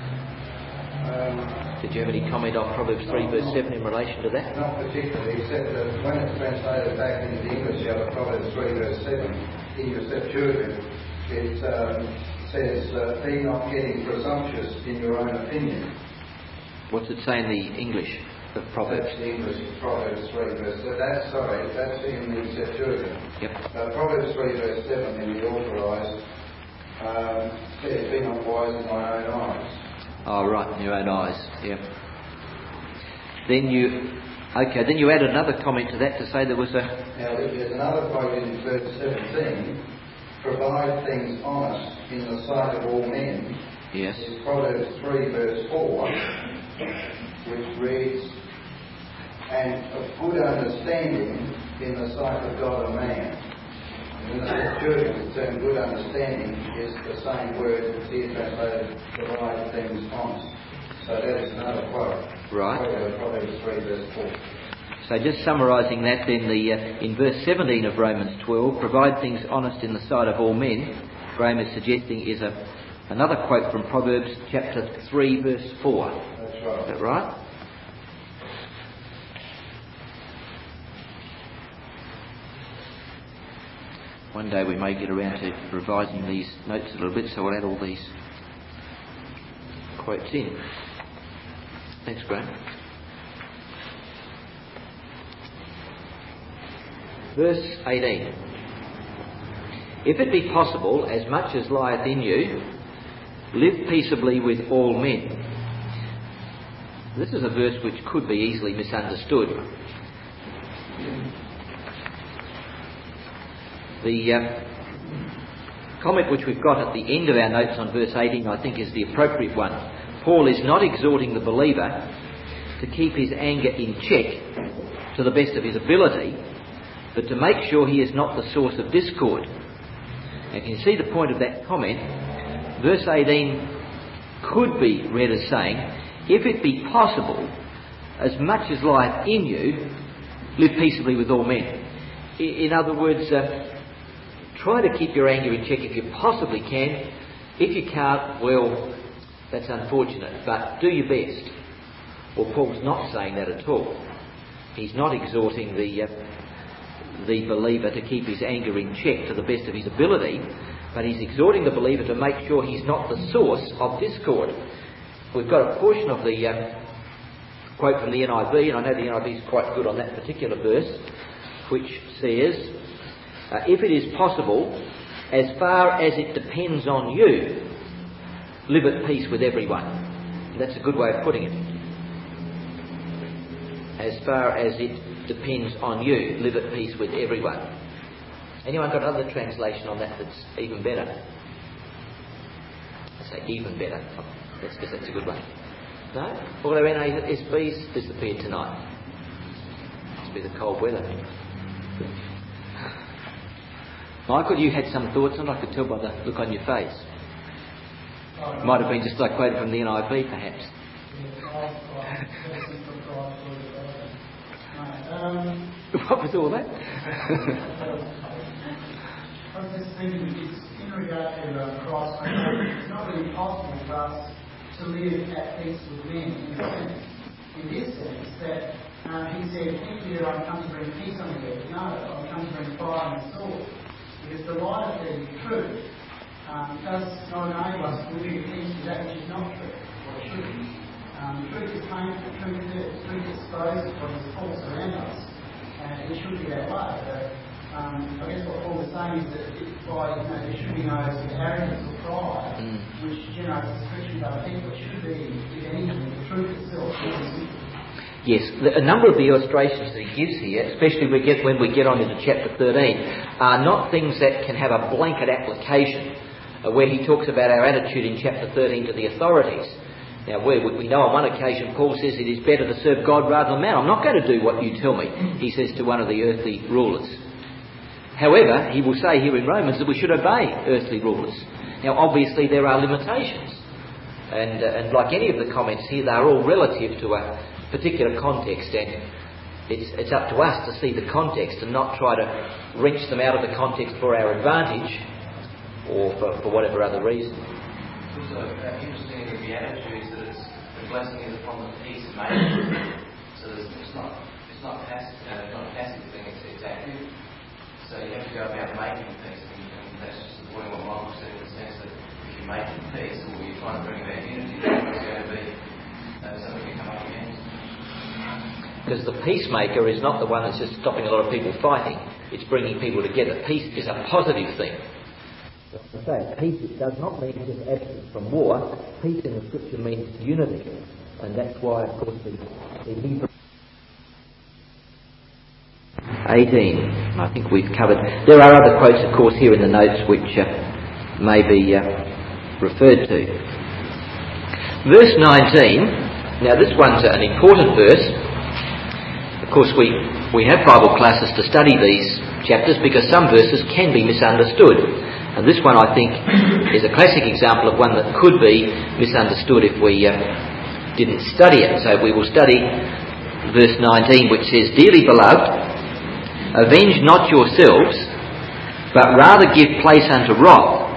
Did you have any comment on Proverbs 3 verse 7 in relation to that? Not particularly, except that when it's translated back into the English out of Proverbs 3 verse 7, in your Septuagint, it says, be not getting presumptuous in your own opinion. What's it say in the English of Proverbs? That's the English of Proverbs 3 verse 7. That's in the Septuagint. Yep. Proverbs 3 verse 7 in the Authorised says, be not wise in thy own eyes. Oh, right, in your own eyes. Yep. Then you add another comment to that to say there was a... Now, there's another quote in verse 17, provide things honest in the sight of all men. Yes. It's Proverbs 3 verse 4, which reads, and of good understanding in the sight of God and man. In the Septuagint, the term good understanding is the same word that's here translated, provide things honest. So that is another quote. Right. Proverbs 3 verse 4. So just summarising that then, in verse 17 of Romans 12, provide things honest in the sight of all men, Graham is suggesting is another quote from Proverbs chapter 3 verse 4. That's right. Is that right? One day we may get around to revising these notes a little bit, so we'll add all these quotes in. Thanks, Graham. Verse 18. If it be possible, as much as lieth in you, live peaceably with all men. This is a verse which could be easily misunderstood. The comment which we've got at the end of our notes on verse 18 I think is the appropriate one. Paul is not exhorting the believer to keep his anger in check to the best of his ability, but to make sure he is not the source of discord. And you can see the point of that comment. Verse 18 could be read as saying, if it be possible, as much as lieth in you, live peaceably with all men. In other words, try to keep your anger in check if you possibly can. If you can't, well, that's unfortunate, but do your best. Well, Paul's not saying that at all. He's not exhorting the believer to keep his anger in check to the best of his ability, but he's exhorting the believer to make sure he's not the source of discord. We've got a portion of the quote from the NIV, and I know the NIV is quite good on that particular verse, which says, if it is possible, as far as it depends on you, live at peace with everyone. And that's a good way of putting it. As far as it depends on you, live at peace with everyone. Anyone got another translation on that that's even better? I say even better. Because that's a good one. No? All our NASBs disappeared tonight. Must be the cold weather. Michael, you had some thoughts on it, I could tell by the look on your face. Might have been just like quoted from the NIV, perhaps. What was all that? I was just thinking, it's in regard to Christ. It's not really possible for us to live at peace with men in this sense that he said, think you that I've come to bring peace on the earth. No, I've come to bring fire and sword. Because the light of the truth does not enable us to live in peace with that which is not true, or should be. The truth is painful, the truth exposes what is false around us, and it should be that way. But, I guess what Paul is saying is that there should be no sort of arrogance or pride which generates suspicion of other people. It should be, if anything, the truth itself. Yes, a number of the illustrations that he gives here, especially when we get on into chapter 13, are not things that can have a blanket application, where he talks about our attitude in chapter 13 to the authorities. Now, we know on one occasion Paul says it is better to serve God rather than man. I'm not going to do what you tell me, he says to one of the earthly rulers. However, he will say here in Romans that we should obey earthly rulers. Now, obviously there are limitations. And like any of the comments here, they're all relative to a particular context, and it's up to us to see the context and not try to wrench them out of the context for our advantage or for whatever other reason. It's also interesting in the Beatitudes that the blessing is upon the peacemaker. So it's not passive. Not a passive thing. It's active. So you have to go about making peace, and that's just supporting what Michael said in the sense that if you're making peace or you're trying to bring about unity, there's going to be something you come up against. Because the peacemaker is not the one that's just stopping a lot of people fighting. It's bringing people together. Peace is a positive thing. To say peace, it does not mean just absence from war. Peace in the Scripture means unity, and that's why, of course, the Hebrew 18. I think we've covered. There are other quotes, of course, here in the notes which may be referred to. Verse 19. Now, this one's an important verse. Of course, we have Bible classes to study these chapters because some verses can be misunderstood. And this one, I think, is a classic example of one that could be misunderstood if we didn't study it. So we will study verse 19, which says, "Dearly beloved, avenge not yourselves, but rather give place unto wrath.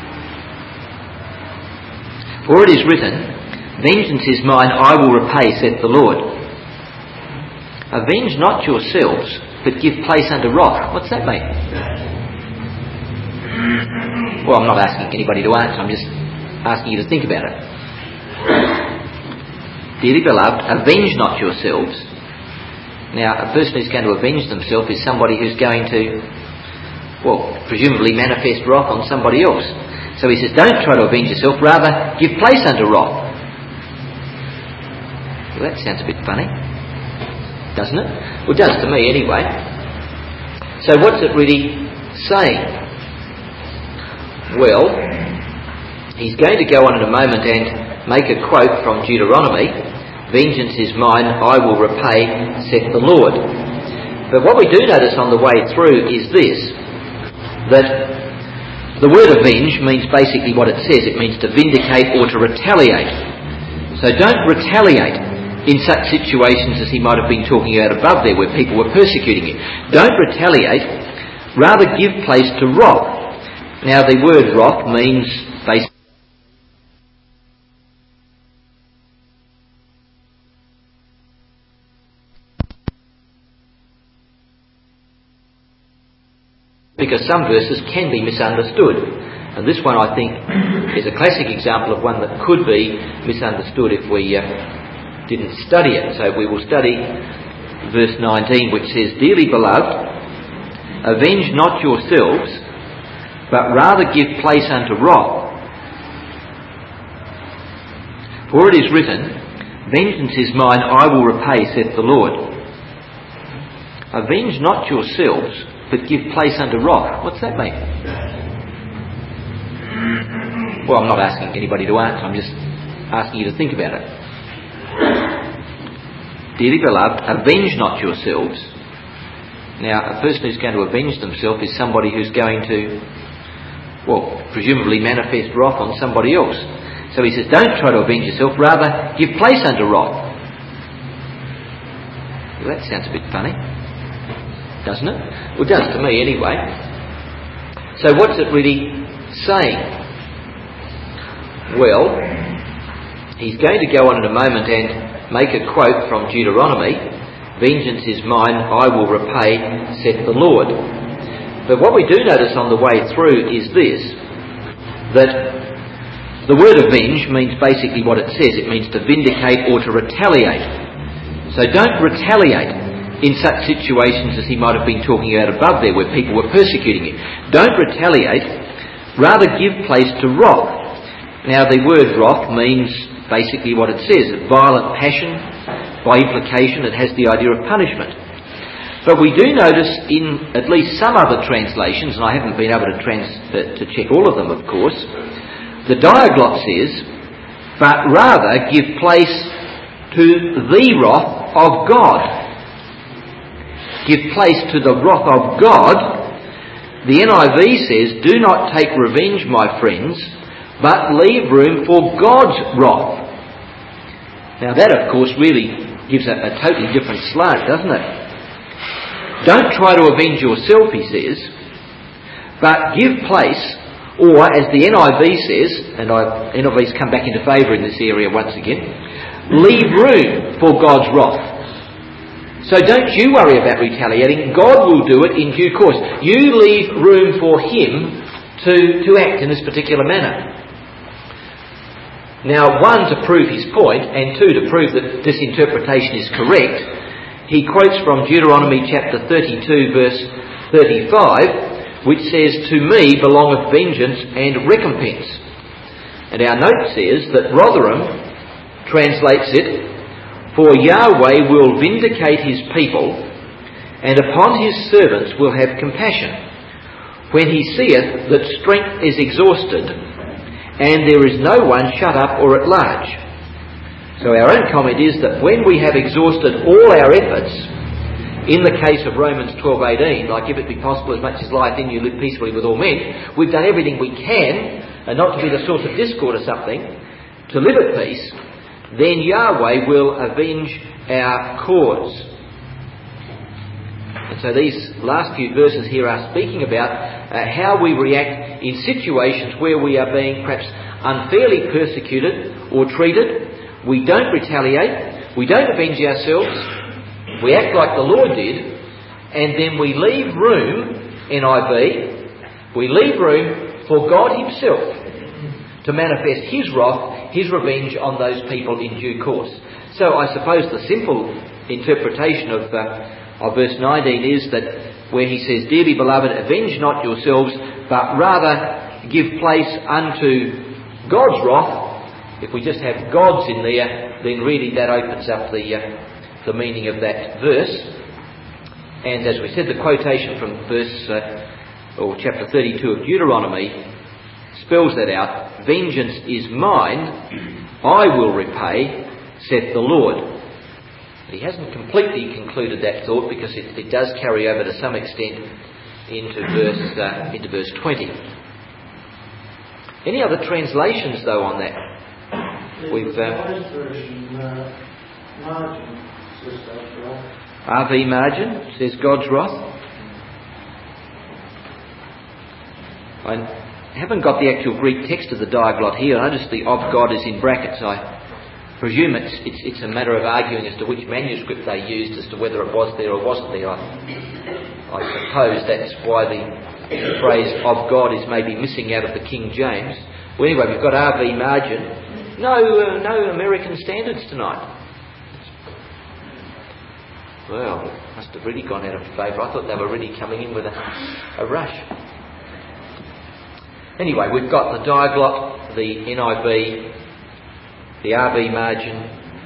For it is written, Vengeance is mine, I will repay, saith the Lord." Avenge not yourselves, but give place unto wrath. What's that mean? Well, I'm not asking anybody to answer, I'm just asking you to think about it. Dearly beloved, avenge not yourselves. Now, a person who's going to avenge themselves is somebody who's going to, well, presumably manifest wrath on somebody else. So he says, don't try to avenge yourself, rather give place unto wrath. Well, that sounds a bit funny, doesn't it? Well, it does to me anyway. So what's it really saying? Well, he's going to go on in a moment and make a quote from Deuteronomy. "Vengeance is mine, I will repay, saith the Lord." But what we do notice on the way through is this, that the word avenge means basically what it says. It means to vindicate or to retaliate. So don't retaliate in such situations as he might have been talking about above there, where people were persecuting you. Don't retaliate, rather give place to wrath. Now, the word wrath means basically because some verses can be misunderstood. And this one, I think, is a classic example of one that could be misunderstood if we didn't study it. So we will study verse 19, which says, "Dearly beloved, avenge not yourselves, but rather give place unto wrath. For it is written, Vengeance is mine, I will repay, saith the Lord." Avenge not yourselves, but give place unto wrath. What's that mean? Well, I'm not asking anybody to answer, I'm just asking you to think about it. Dearly beloved, avenge not yourselves. Now, a person who's going to avenge themselves is somebody who's going to, well, presumably manifest wrath on somebody else. So he says, don't try to avenge yourself, rather give place unto wrath. Well, that sounds a bit funny, doesn't it? Well, it does to me anyway. So what's it really saying? Well, he's going to go on in a moment and make a quote from Deuteronomy. "Vengeance is mine, I will repay, saith the Lord." But what we do notice on the way through is this, that the word avenge means basically what it says. It means to vindicate or to retaliate. So don't retaliate in such situations as he might have been talking about above there, where people were persecuting you. Don't retaliate, rather give place to wrath. Now, the word wrath means basically what it says, violent passion. By implication, it has the idea of punishment. But we do notice in at least some other translations, and I haven't been able to check all of them, of course, the Diaglott says, "But rather give place to the wrath of God." Give place to the wrath of God. The NIV says, "Do not take revenge, my friends, but leave room for God's wrath." Now that, of course, really gives a totally different slant, doesn't it? Don't try to avenge yourself, he says, but give place, or as the NIV says, and NIV's come back into favour in this area once again, leave room for God's wrath. So don't you worry about retaliating. God will do it in due course. You leave room for Him to act in this particular manner. Now, one, to prove his point, and two, to prove that this interpretation is correct, he quotes from Deuteronomy chapter 32, verse 35, which says, "To me belongeth vengeance and recompense." And our note says that Rotherham translates it, "For Yahweh will vindicate his people, and upon his servants will have compassion, when he seeth that strength is exhausted, and there is no one shut up or at large." So our own comment is that when we have exhausted all our efforts, in the case of Romans 12:18, like if it be possible as much as lieth in you, live peaceably with all men, we've done everything we can, and not to be the source of discord or something, to live at peace, then Yahweh will avenge our cause. And so these last few verses here are speaking about how we react in situations where we are being perhaps unfairly persecuted or treated. We don't retaliate, we don't avenge ourselves, we act like the Lord did, and then we leave room, NIV, we leave room for God Himself to manifest His wrath, His revenge on those people in due course. So I suppose the simple interpretation of verse 19 is that where he says, "Dearly beloved, avenge not yourselves, but rather give place unto God's wrath." If we just have God's in there, then really that opens up the meaning of that verse. And as we said, the quotation from chapter 32 of Deuteronomy spells that out. "Vengeance is mine, I will repay, saith the Lord." He hasn't completely concluded that thought, because it does carry over to some extent into verse 20. Any other translations though on that? We've RV Margin says God's wrath. I haven't got the actual Greek text of the diaglott here. I notice the "of God" is in brackets. I presume it's a matter of arguing as to which manuscript they used, as to whether it was there or wasn't there. I suppose that's why the phrase "of God" is maybe missing out of the King James. Well, anyway, we've got RV Margin. No American Standards tonight. Well, must have really gone out of favour. I thought they were really coming in with a rush. Anyway, we've got the diaglott, the NIV, the RV Margin,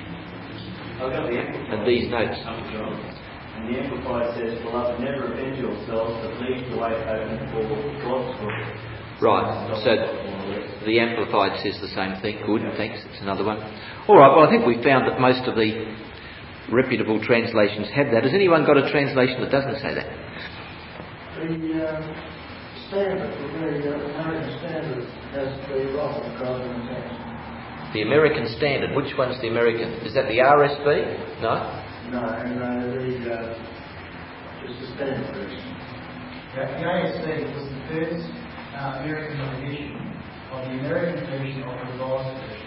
and these notes. And the Amplified says, "Beloved, never avenge yourselves, but leave the way open for God's will." Right, so the Amplified says the same thing. Good, thanks, it's another one. Alright, well I think we've found that most of the reputable translations have that. Has anyone got a translation that doesn't say that? The Standard, the American Standard, has the wrath of God in the text. The American Standard, which one's the American? Is that the RSV? No? No, just the Standard version. The ASV was the first American edition of the American version of the Revised version.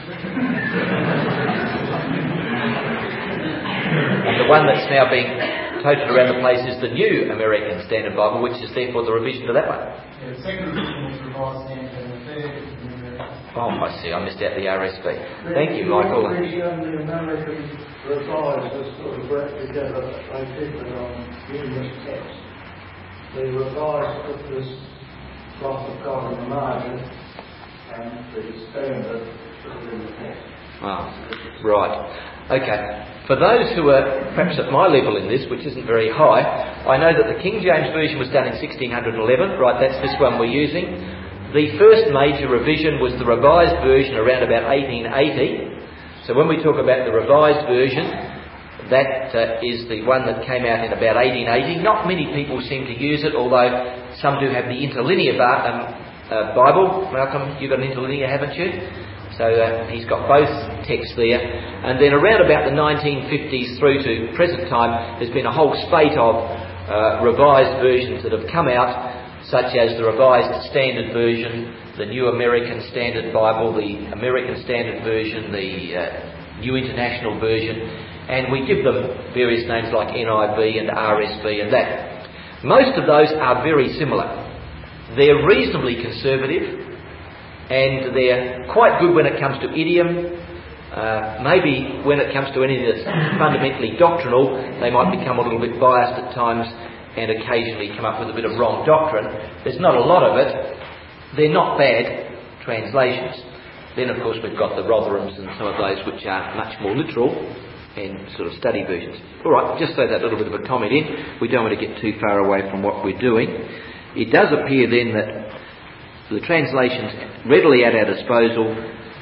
And the one that's now being toted around the place is the New American Standard Bible, which is therefore the revision to that one. Yeah, the second edition was the Revised Standard, and the third is the American. Oh, I see, I missed out the RSV. Thank you, Michael. The American Revised was sort of brought together by people on numerous texts. The Revised put this wrath of God in the margin, and the Standard put it in the text. Oh, right. Okay. For those who are perhaps at my level in this, which isn't very high, I know that the King James Version was done in 1611. Right, that's this one we're using. The first major revision was the Revised Version around about 1880. So when we talk about the Revised Version, that is the one that came out in about 1880. Not many people seem to use it, although some do have the Interlinear Bible. Malcolm, you've got an Interlinear, haven't you? So he's got both texts there. And then around about the 1950s through to present time, there's been a whole spate of revised versions that have come out, such as the Revised Standard Version, the New American Standard Bible, the American Standard Version, the New International Version, and we give them various names like NIV and RSV and that. Most of those are very similar. They're reasonably conservative, and they're quite good when it comes to idiom. Maybe when it comes to anything that's fundamentally doctrinal, they might become a little bit biased at times and occasionally come up with a bit of wrong doctrine. There's not a lot of it. They're not bad translations. Then, of course, we've got the Rotherhams and some of those which are much more literal and sort of study versions. All right, just throw that little bit of a comment in. We don't want to get too far away from what we're doing. It does appear then that the translations readily at our disposal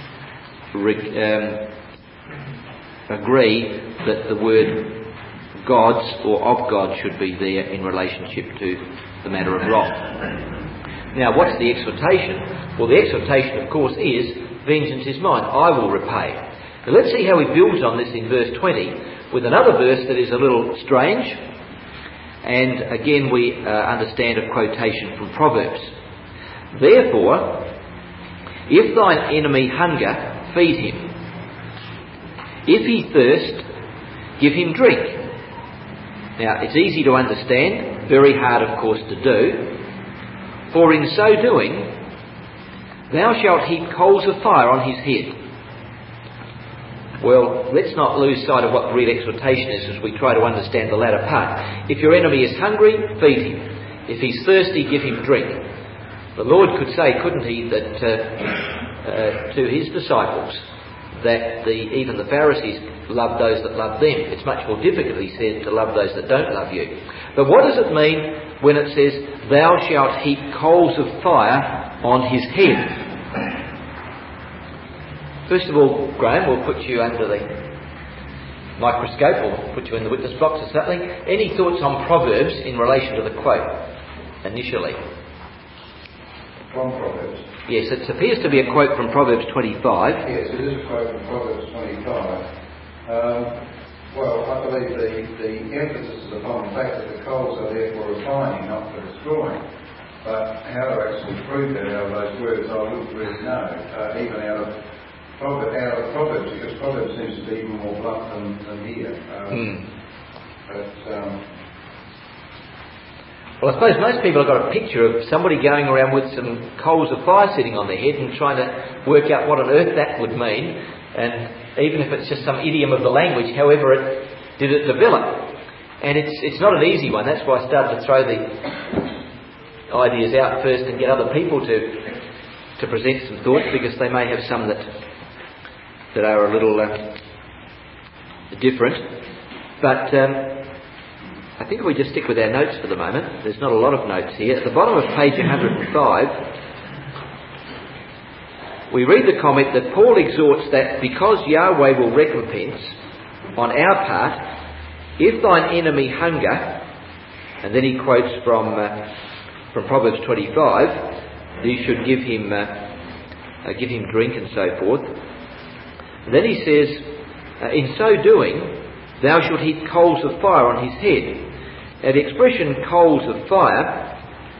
agree that the word gods or of God should be there in relationship to the matter of wrath. Now, what's the exhortation? Well, the exhortation, of course, is vengeance is mine, I will repay. Now, let's see how he builds on this in verse 20 with another verse that is a little strange, and again we understand a quotation from Proverbs. Therefore, if thine enemy hunger, feed him. If he thirst, give him drink. Now, it's easy to understand, very hard, of course, to do. For in so doing, thou shalt heap coals of fire on his head. Well, let's not lose sight of what the real exhortation is as we try to understand the latter part. If your enemy is hungry, feed him. If he's thirsty, give him drink. The Lord could say, couldn't he, that to his disciples, that even the Pharisees love those that love them. It's much more difficult, he says, to love those that don't love you. But what does it mean when it says, thou shalt heap coals of fire on his head? First of all, Graham, we'll put you under the microscope or put you in the witness box or something. Any thoughts on Proverbs in relation to the quote initially? From Proverbs? Yes, it appears to be a quote from Proverbs 25. Yes, it is a quote from Proverbs 25. Well, I believe the emphasis is upon the fact that the coals are there for refining, not for destroying. But how to actually prove that out of those words, I wouldn't really know. Even out of Proverbs, because Proverbs seems to be even more blunt than here. Well, I suppose most people have got a picture of somebody going around with some coals of fire sitting on their head and trying to work out what on earth that would mean, and even if it's just some idiom of the language, however it develop. And it's not an easy one. That's why I started to throw the ideas out first and get other people to present some thoughts, because they may have some that are a little different. But I think if we just stick with our notes for the moment, there's not a lot of notes here. At the bottom of page 105, we read the comment that Paul exhorts that because Yahweh will recompense on our part, if thine enemy hunger, and then he quotes from Proverbs 25, you should give him drink and so forth. And then he says, in so doing, thou shalt heap coals of fire on his head. Now, the expression coals of fire,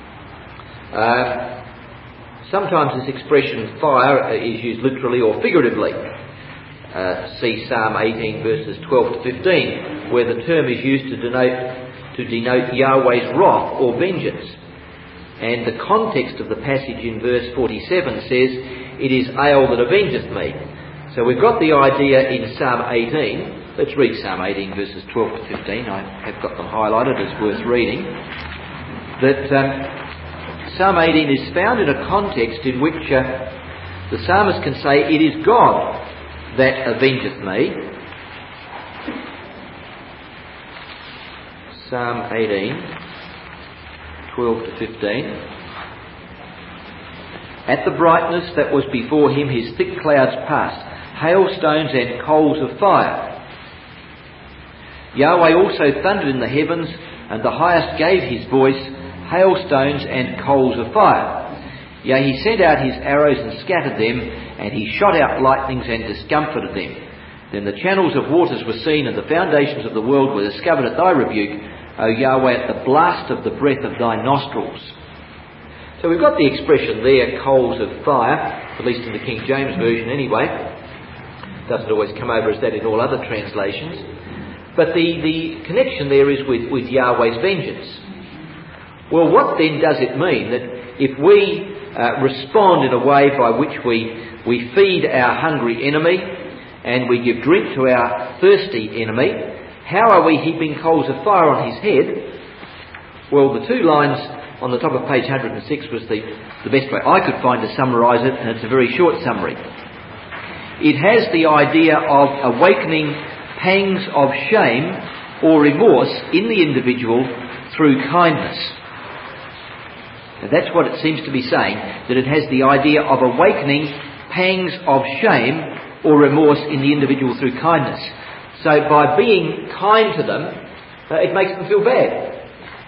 sometimes this expression fire is used literally or figuratively. See Psalm 18 verses 12 to 15, where the term is used to denote Yahweh's wrath or vengeance. And the context of the passage in verse 47 says, it is ale that avengeth me. So we've got the idea in Psalm 18. Let's read Psalm 18 verses 12 to 15. I have got them highlighted as worth reading. That Psalm 18 is found in a context in which the psalmist can say, it is God that avengeth me. Psalm 18, 12 to 15. At the brightness that was before him, his thick clouds passed, hailstones and coals of fire. Yahweh also thundered in the heavens, and the highest gave his voice, hailstones and coals of fire. Yea, he sent out his arrows and scattered them, and he shot out lightnings and discomfited them. Then the channels of waters were seen, and the foundations of the world were discovered at thy rebuke, O Yahweh, at the blast of the breath of thy nostrils. So we've got the expression there, coals of fire, at least in the King James Version anyway. Doesn't always come over as that in all other translations. But the connection there is with Yahweh's vengeance. Well, what then does it mean that if we respond in a way by which we feed our hungry enemy and we give drink to our thirsty enemy, how are we heaping coals of fire on his head? Well, the two lines on the top of page 106 was the best way I could find to summarise it, and it's a very short summary. It has the idea of awakening pangs of shame or remorse in the individual through kindness. Now that's what it seems to be saying, that it has the idea of awakening pangs of shame or remorse in the individual through kindness. So by being kind to them, it makes them feel bad.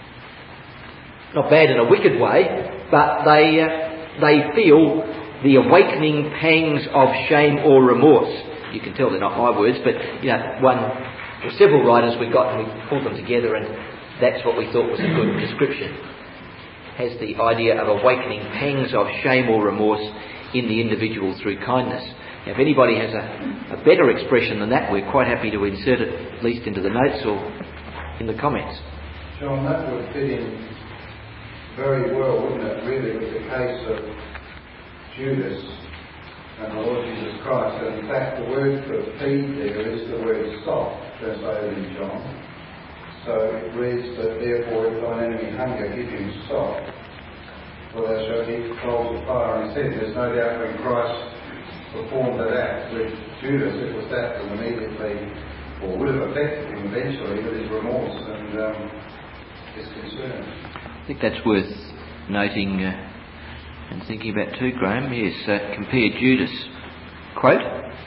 Not bad in a wicked way, but they feel the awakening pangs of shame or remorse. You can tell they're not my words, but several writers we got and we pulled them together, and that's what we thought was a good description. Has the idea of awakening pangs of shame or remorse in the individual through kindness. Now, if anybody has a better expression than that, we're quite happy to insert it, at least into the notes or in the comments. John, that would fit in very well, wouldn't it, really, with the case of Judas and the Lord Jesus Christ. And in fact, the word for feed there is the word stop, translated in John. So it reads that, therefore, if thine enemy hunger, give him stop, for thou shalt heap coals of fire on his head. There's no doubt when Christ performed that act with Judas, it was that immediately, or would have affected him eventually with his remorse and his concern. I think that's worth noting and thinking about too, Graham. Yes, compare Judas. Quote?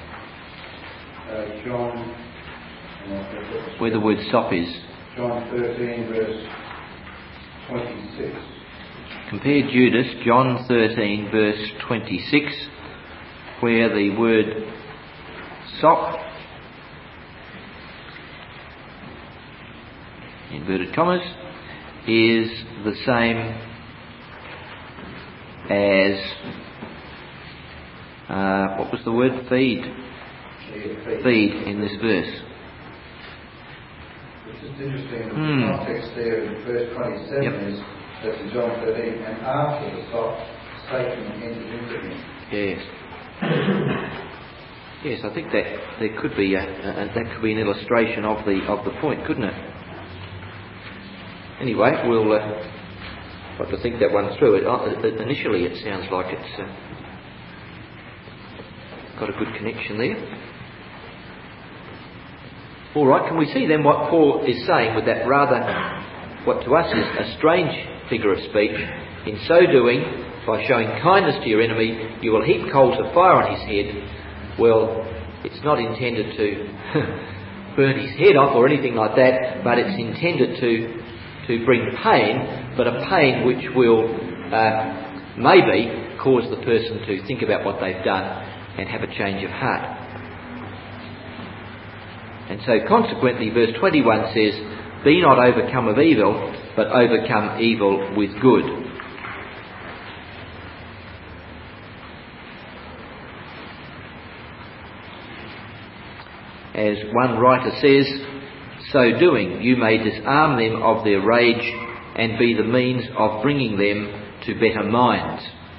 John, where the word stop is. John 13, verse 26. Compare Judas, John 13, verse 26, where the word sop, inverted commas, is the same as, what was the word? Feed. Feed in this verse. It's interesting, the context there in verse 27 is that in John 13, and after the stop, Satan entered into him. Yes. Yes, I think that there could be that could be an illustration of the point, couldn't it? Anyway, we'll have to think that one through. Initially, it sounds like it's got a good connection there. All right, can we see then what Paul is saying with that rather, what to us is a strange figure of speech? In so doing, by showing kindness to your enemy, you will heap coals of fire on his head. Well, it's not intended to burn his head off or anything like that, but it's intended to bring pain, but a pain which will maybe cause the person to think about what they've done and have a change of heart. And so consequently, verse 21 says, be not overcome of evil, but overcome evil with good. As one writer says, so doing you may disarm them of their rage and be the means of bringing them to better minds.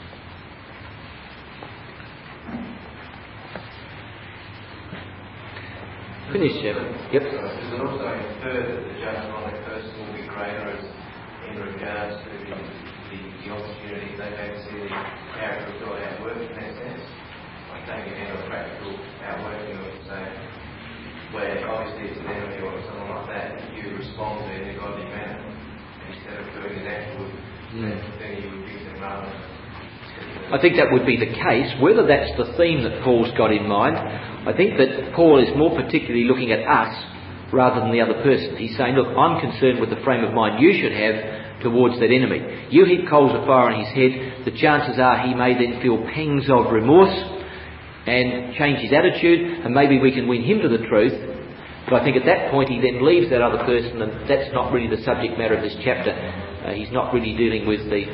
Finish, Yep. Does it also infer that the judgment on a person will be greater in regards to the opportunities they have to see the character of God at work in that sense? Like taking it out of practical outworking of say, where obviously it's an enemy or something like that, you respond to it in a godly manner instead of doing an actual thing you would use them rather. I think that would be the case. Whether that's the theme that Paul's got in mind, I think that Paul is more particularly looking at us rather than the other person. He's saying, look, I'm concerned with the frame of mind you should have towards that enemy. You heap coals of fire on his head, the chances are he may then feel pangs of remorse and change his attitude, and maybe we can win him to the truth. But I think at that point he then leaves that other person, and that's not really the subject matter of this chapter. He's not really dealing with the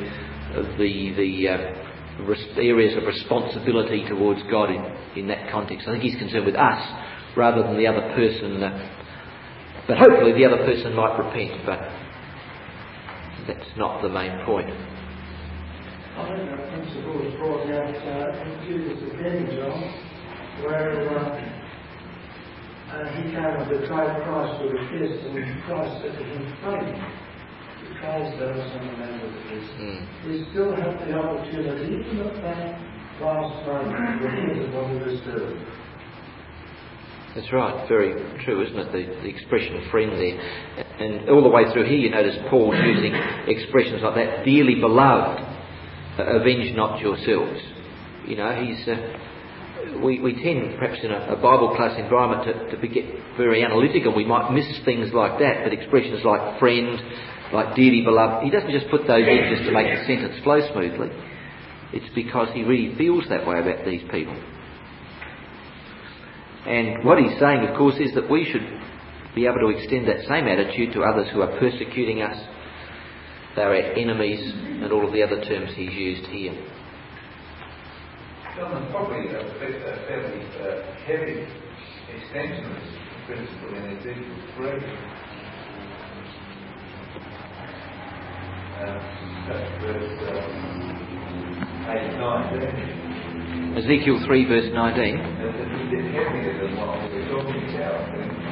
areas of responsibility towards God in that context. I think he's concerned with us rather than the other person. But hopefully the other person might repent, but that's not the main point. I think that principle was brought out in Judas again, John, where he came and betrayed Christ with a kiss, and Christ said to him, "Faith, because there was some man with a kiss." We still have the opportunity, even at that last moment, to repent of what he was doing. That's right, very true, isn't it? The expression friend there. And all the way through here you notice Paul's using expressions like that. Dearly beloved, avenge not yourselves. You know, he's... We tend, perhaps in a Bible class environment, to get very analytical. We might miss things like that, but expressions like friend, like dearly beloved, he doesn't just put those in just to make the sentence flow smoothly. It's because he really feels that way about these people. And what he's saying, of course, is that we should be able to extend that same attitude to others who are persecuting us. They're our enemies, and all of the other terms he's used here. John, probably a fairly heavy extension of this principle in Ezekiel 3. That's verse 8-9. Ezekiel 3 verse 19. It's a bit heavier than what we're talking about.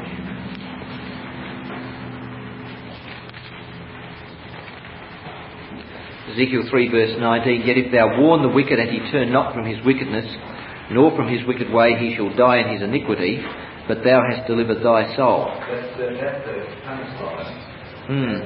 Ezekiel 3 verse 19, Yet if thou warn the wicked and he turn not from his wickedness, nor from his wicked way, he shall die in his iniquity, but thou hast delivered thy soul. That's the punishment.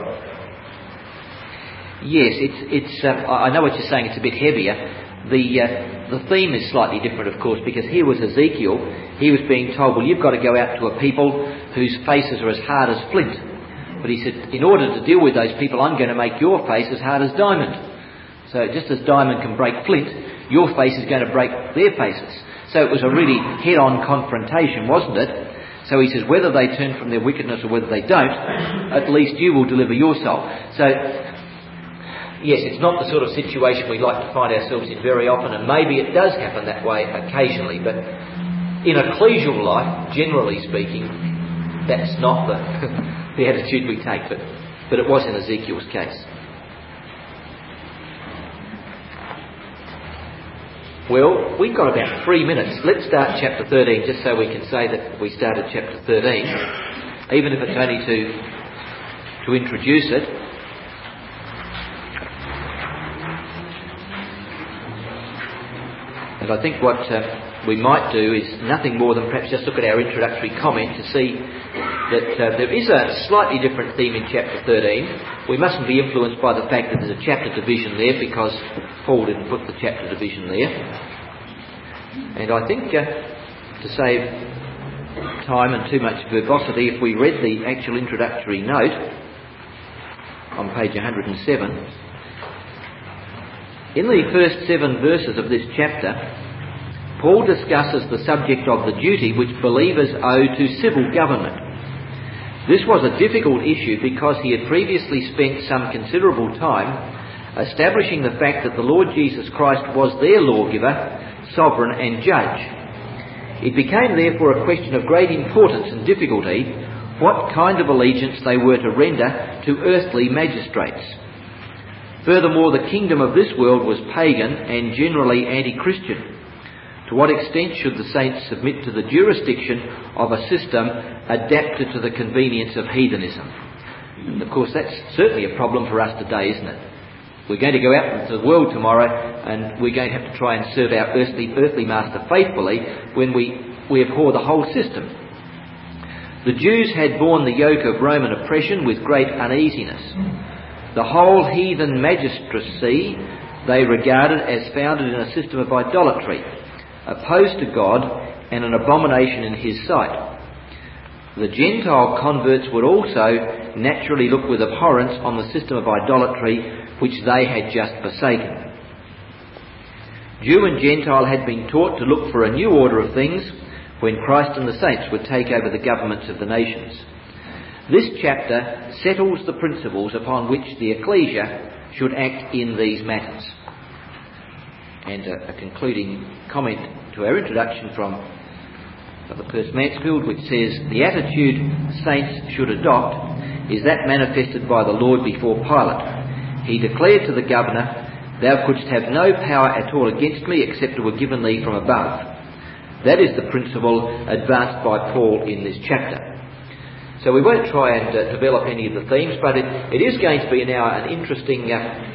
Yes, it's. I know what you're saying. It's a bit heavier. The theme is slightly different, of course, because here was Ezekiel. He was being told, well, you've got to go out to a people whose faces are as hard as flint. But he said, in order to deal with those people, I'm going to make your face as hard as diamond. So just as diamond can break flint, your face is going to break their faces. So it was a really head-on confrontation, wasn't it? So he says, whether they turn from their wickedness or whether they don't, at least you will deliver your soul. So, yes, it's not the sort of situation we like to find ourselves in very often, and maybe it does happen that way occasionally, but in ecclesial life, generally speaking, that's not the attitude we take, but it was in Ezekiel's case. Well, we've got about 3 minutes. Let's start chapter 13, just so we can say that we started chapter 13, even if it's only to introduce it. And I think what we might do is nothing more than perhaps just look at our introductory comment to see that there is a slightly different theme in chapter 13. We mustn't be influenced by the fact that there's a chapter division there, because Paul didn't put the chapter division there. And I think to save time and too much verbosity, if we read the actual introductory note on page 107, in the first 7 verses of this chapter, Paul discusses the subject of the duty which believers owe to civil government. This was a difficult issue because he had previously spent some considerable time establishing the fact that the Lord Jesus Christ was their lawgiver, sovereign and judge. It became therefore a question of great importance and difficulty what kind of allegiance they were to render to earthly magistrates. Furthermore, the kingdom of this world was pagan and generally anti-Christian. To what extent should the saints submit to the jurisdiction of a system adapted to the convenience of heathenism? And of course, that's certainly a problem for us today, isn't it? We're going to go out into the world tomorrow, and we're going to have to try and serve our earthly master faithfully when we abhor the whole system. The Jews had borne the yoke of Roman oppression with great uneasiness. The whole heathen magistracy they regarded as founded in a system of idolatry, opposed to God and an abomination in his sight. The Gentile converts would also naturally look with abhorrence on the system of idolatry which they had just forsaken. Jew and Gentile had been taught to look for a new order of things when Christ and the saints would take over the governments of the nations. This chapter settles the principles upon which the ecclesia should act in these matters. And a concluding comment to our introduction from Brother Percy Mansfield, which says, the attitude saints should adopt is that manifested by the Lord before Pilate. He declared to the governor, "Thou couldst have no power at all against me except it were given thee from above." That is the principle advanced by Paul in this chapter. So we won't try and develop any of the themes, but it is going to be now an interesting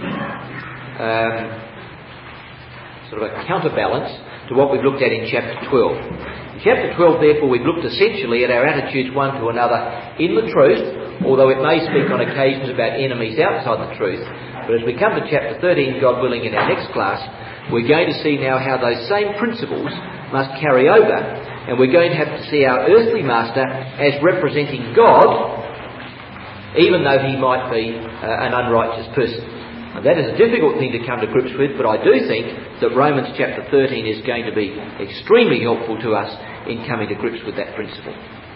sort of a counterbalance to what we've looked at in chapter 12. In chapter 12, therefore, we've looked essentially at our attitudes one to another in the truth, although it may speak on occasions about enemies outside the truth. But as we come to chapter 13, God willing, in our next class, we're going to see now how those same principles must carry over, and we're going to have to see our earthly master as representing God, even though he might be an unrighteous person. And that is a difficult thing to come to grips with, but I do think that Romans chapter 13 is going to be extremely helpful to us in coming to grips with that principle.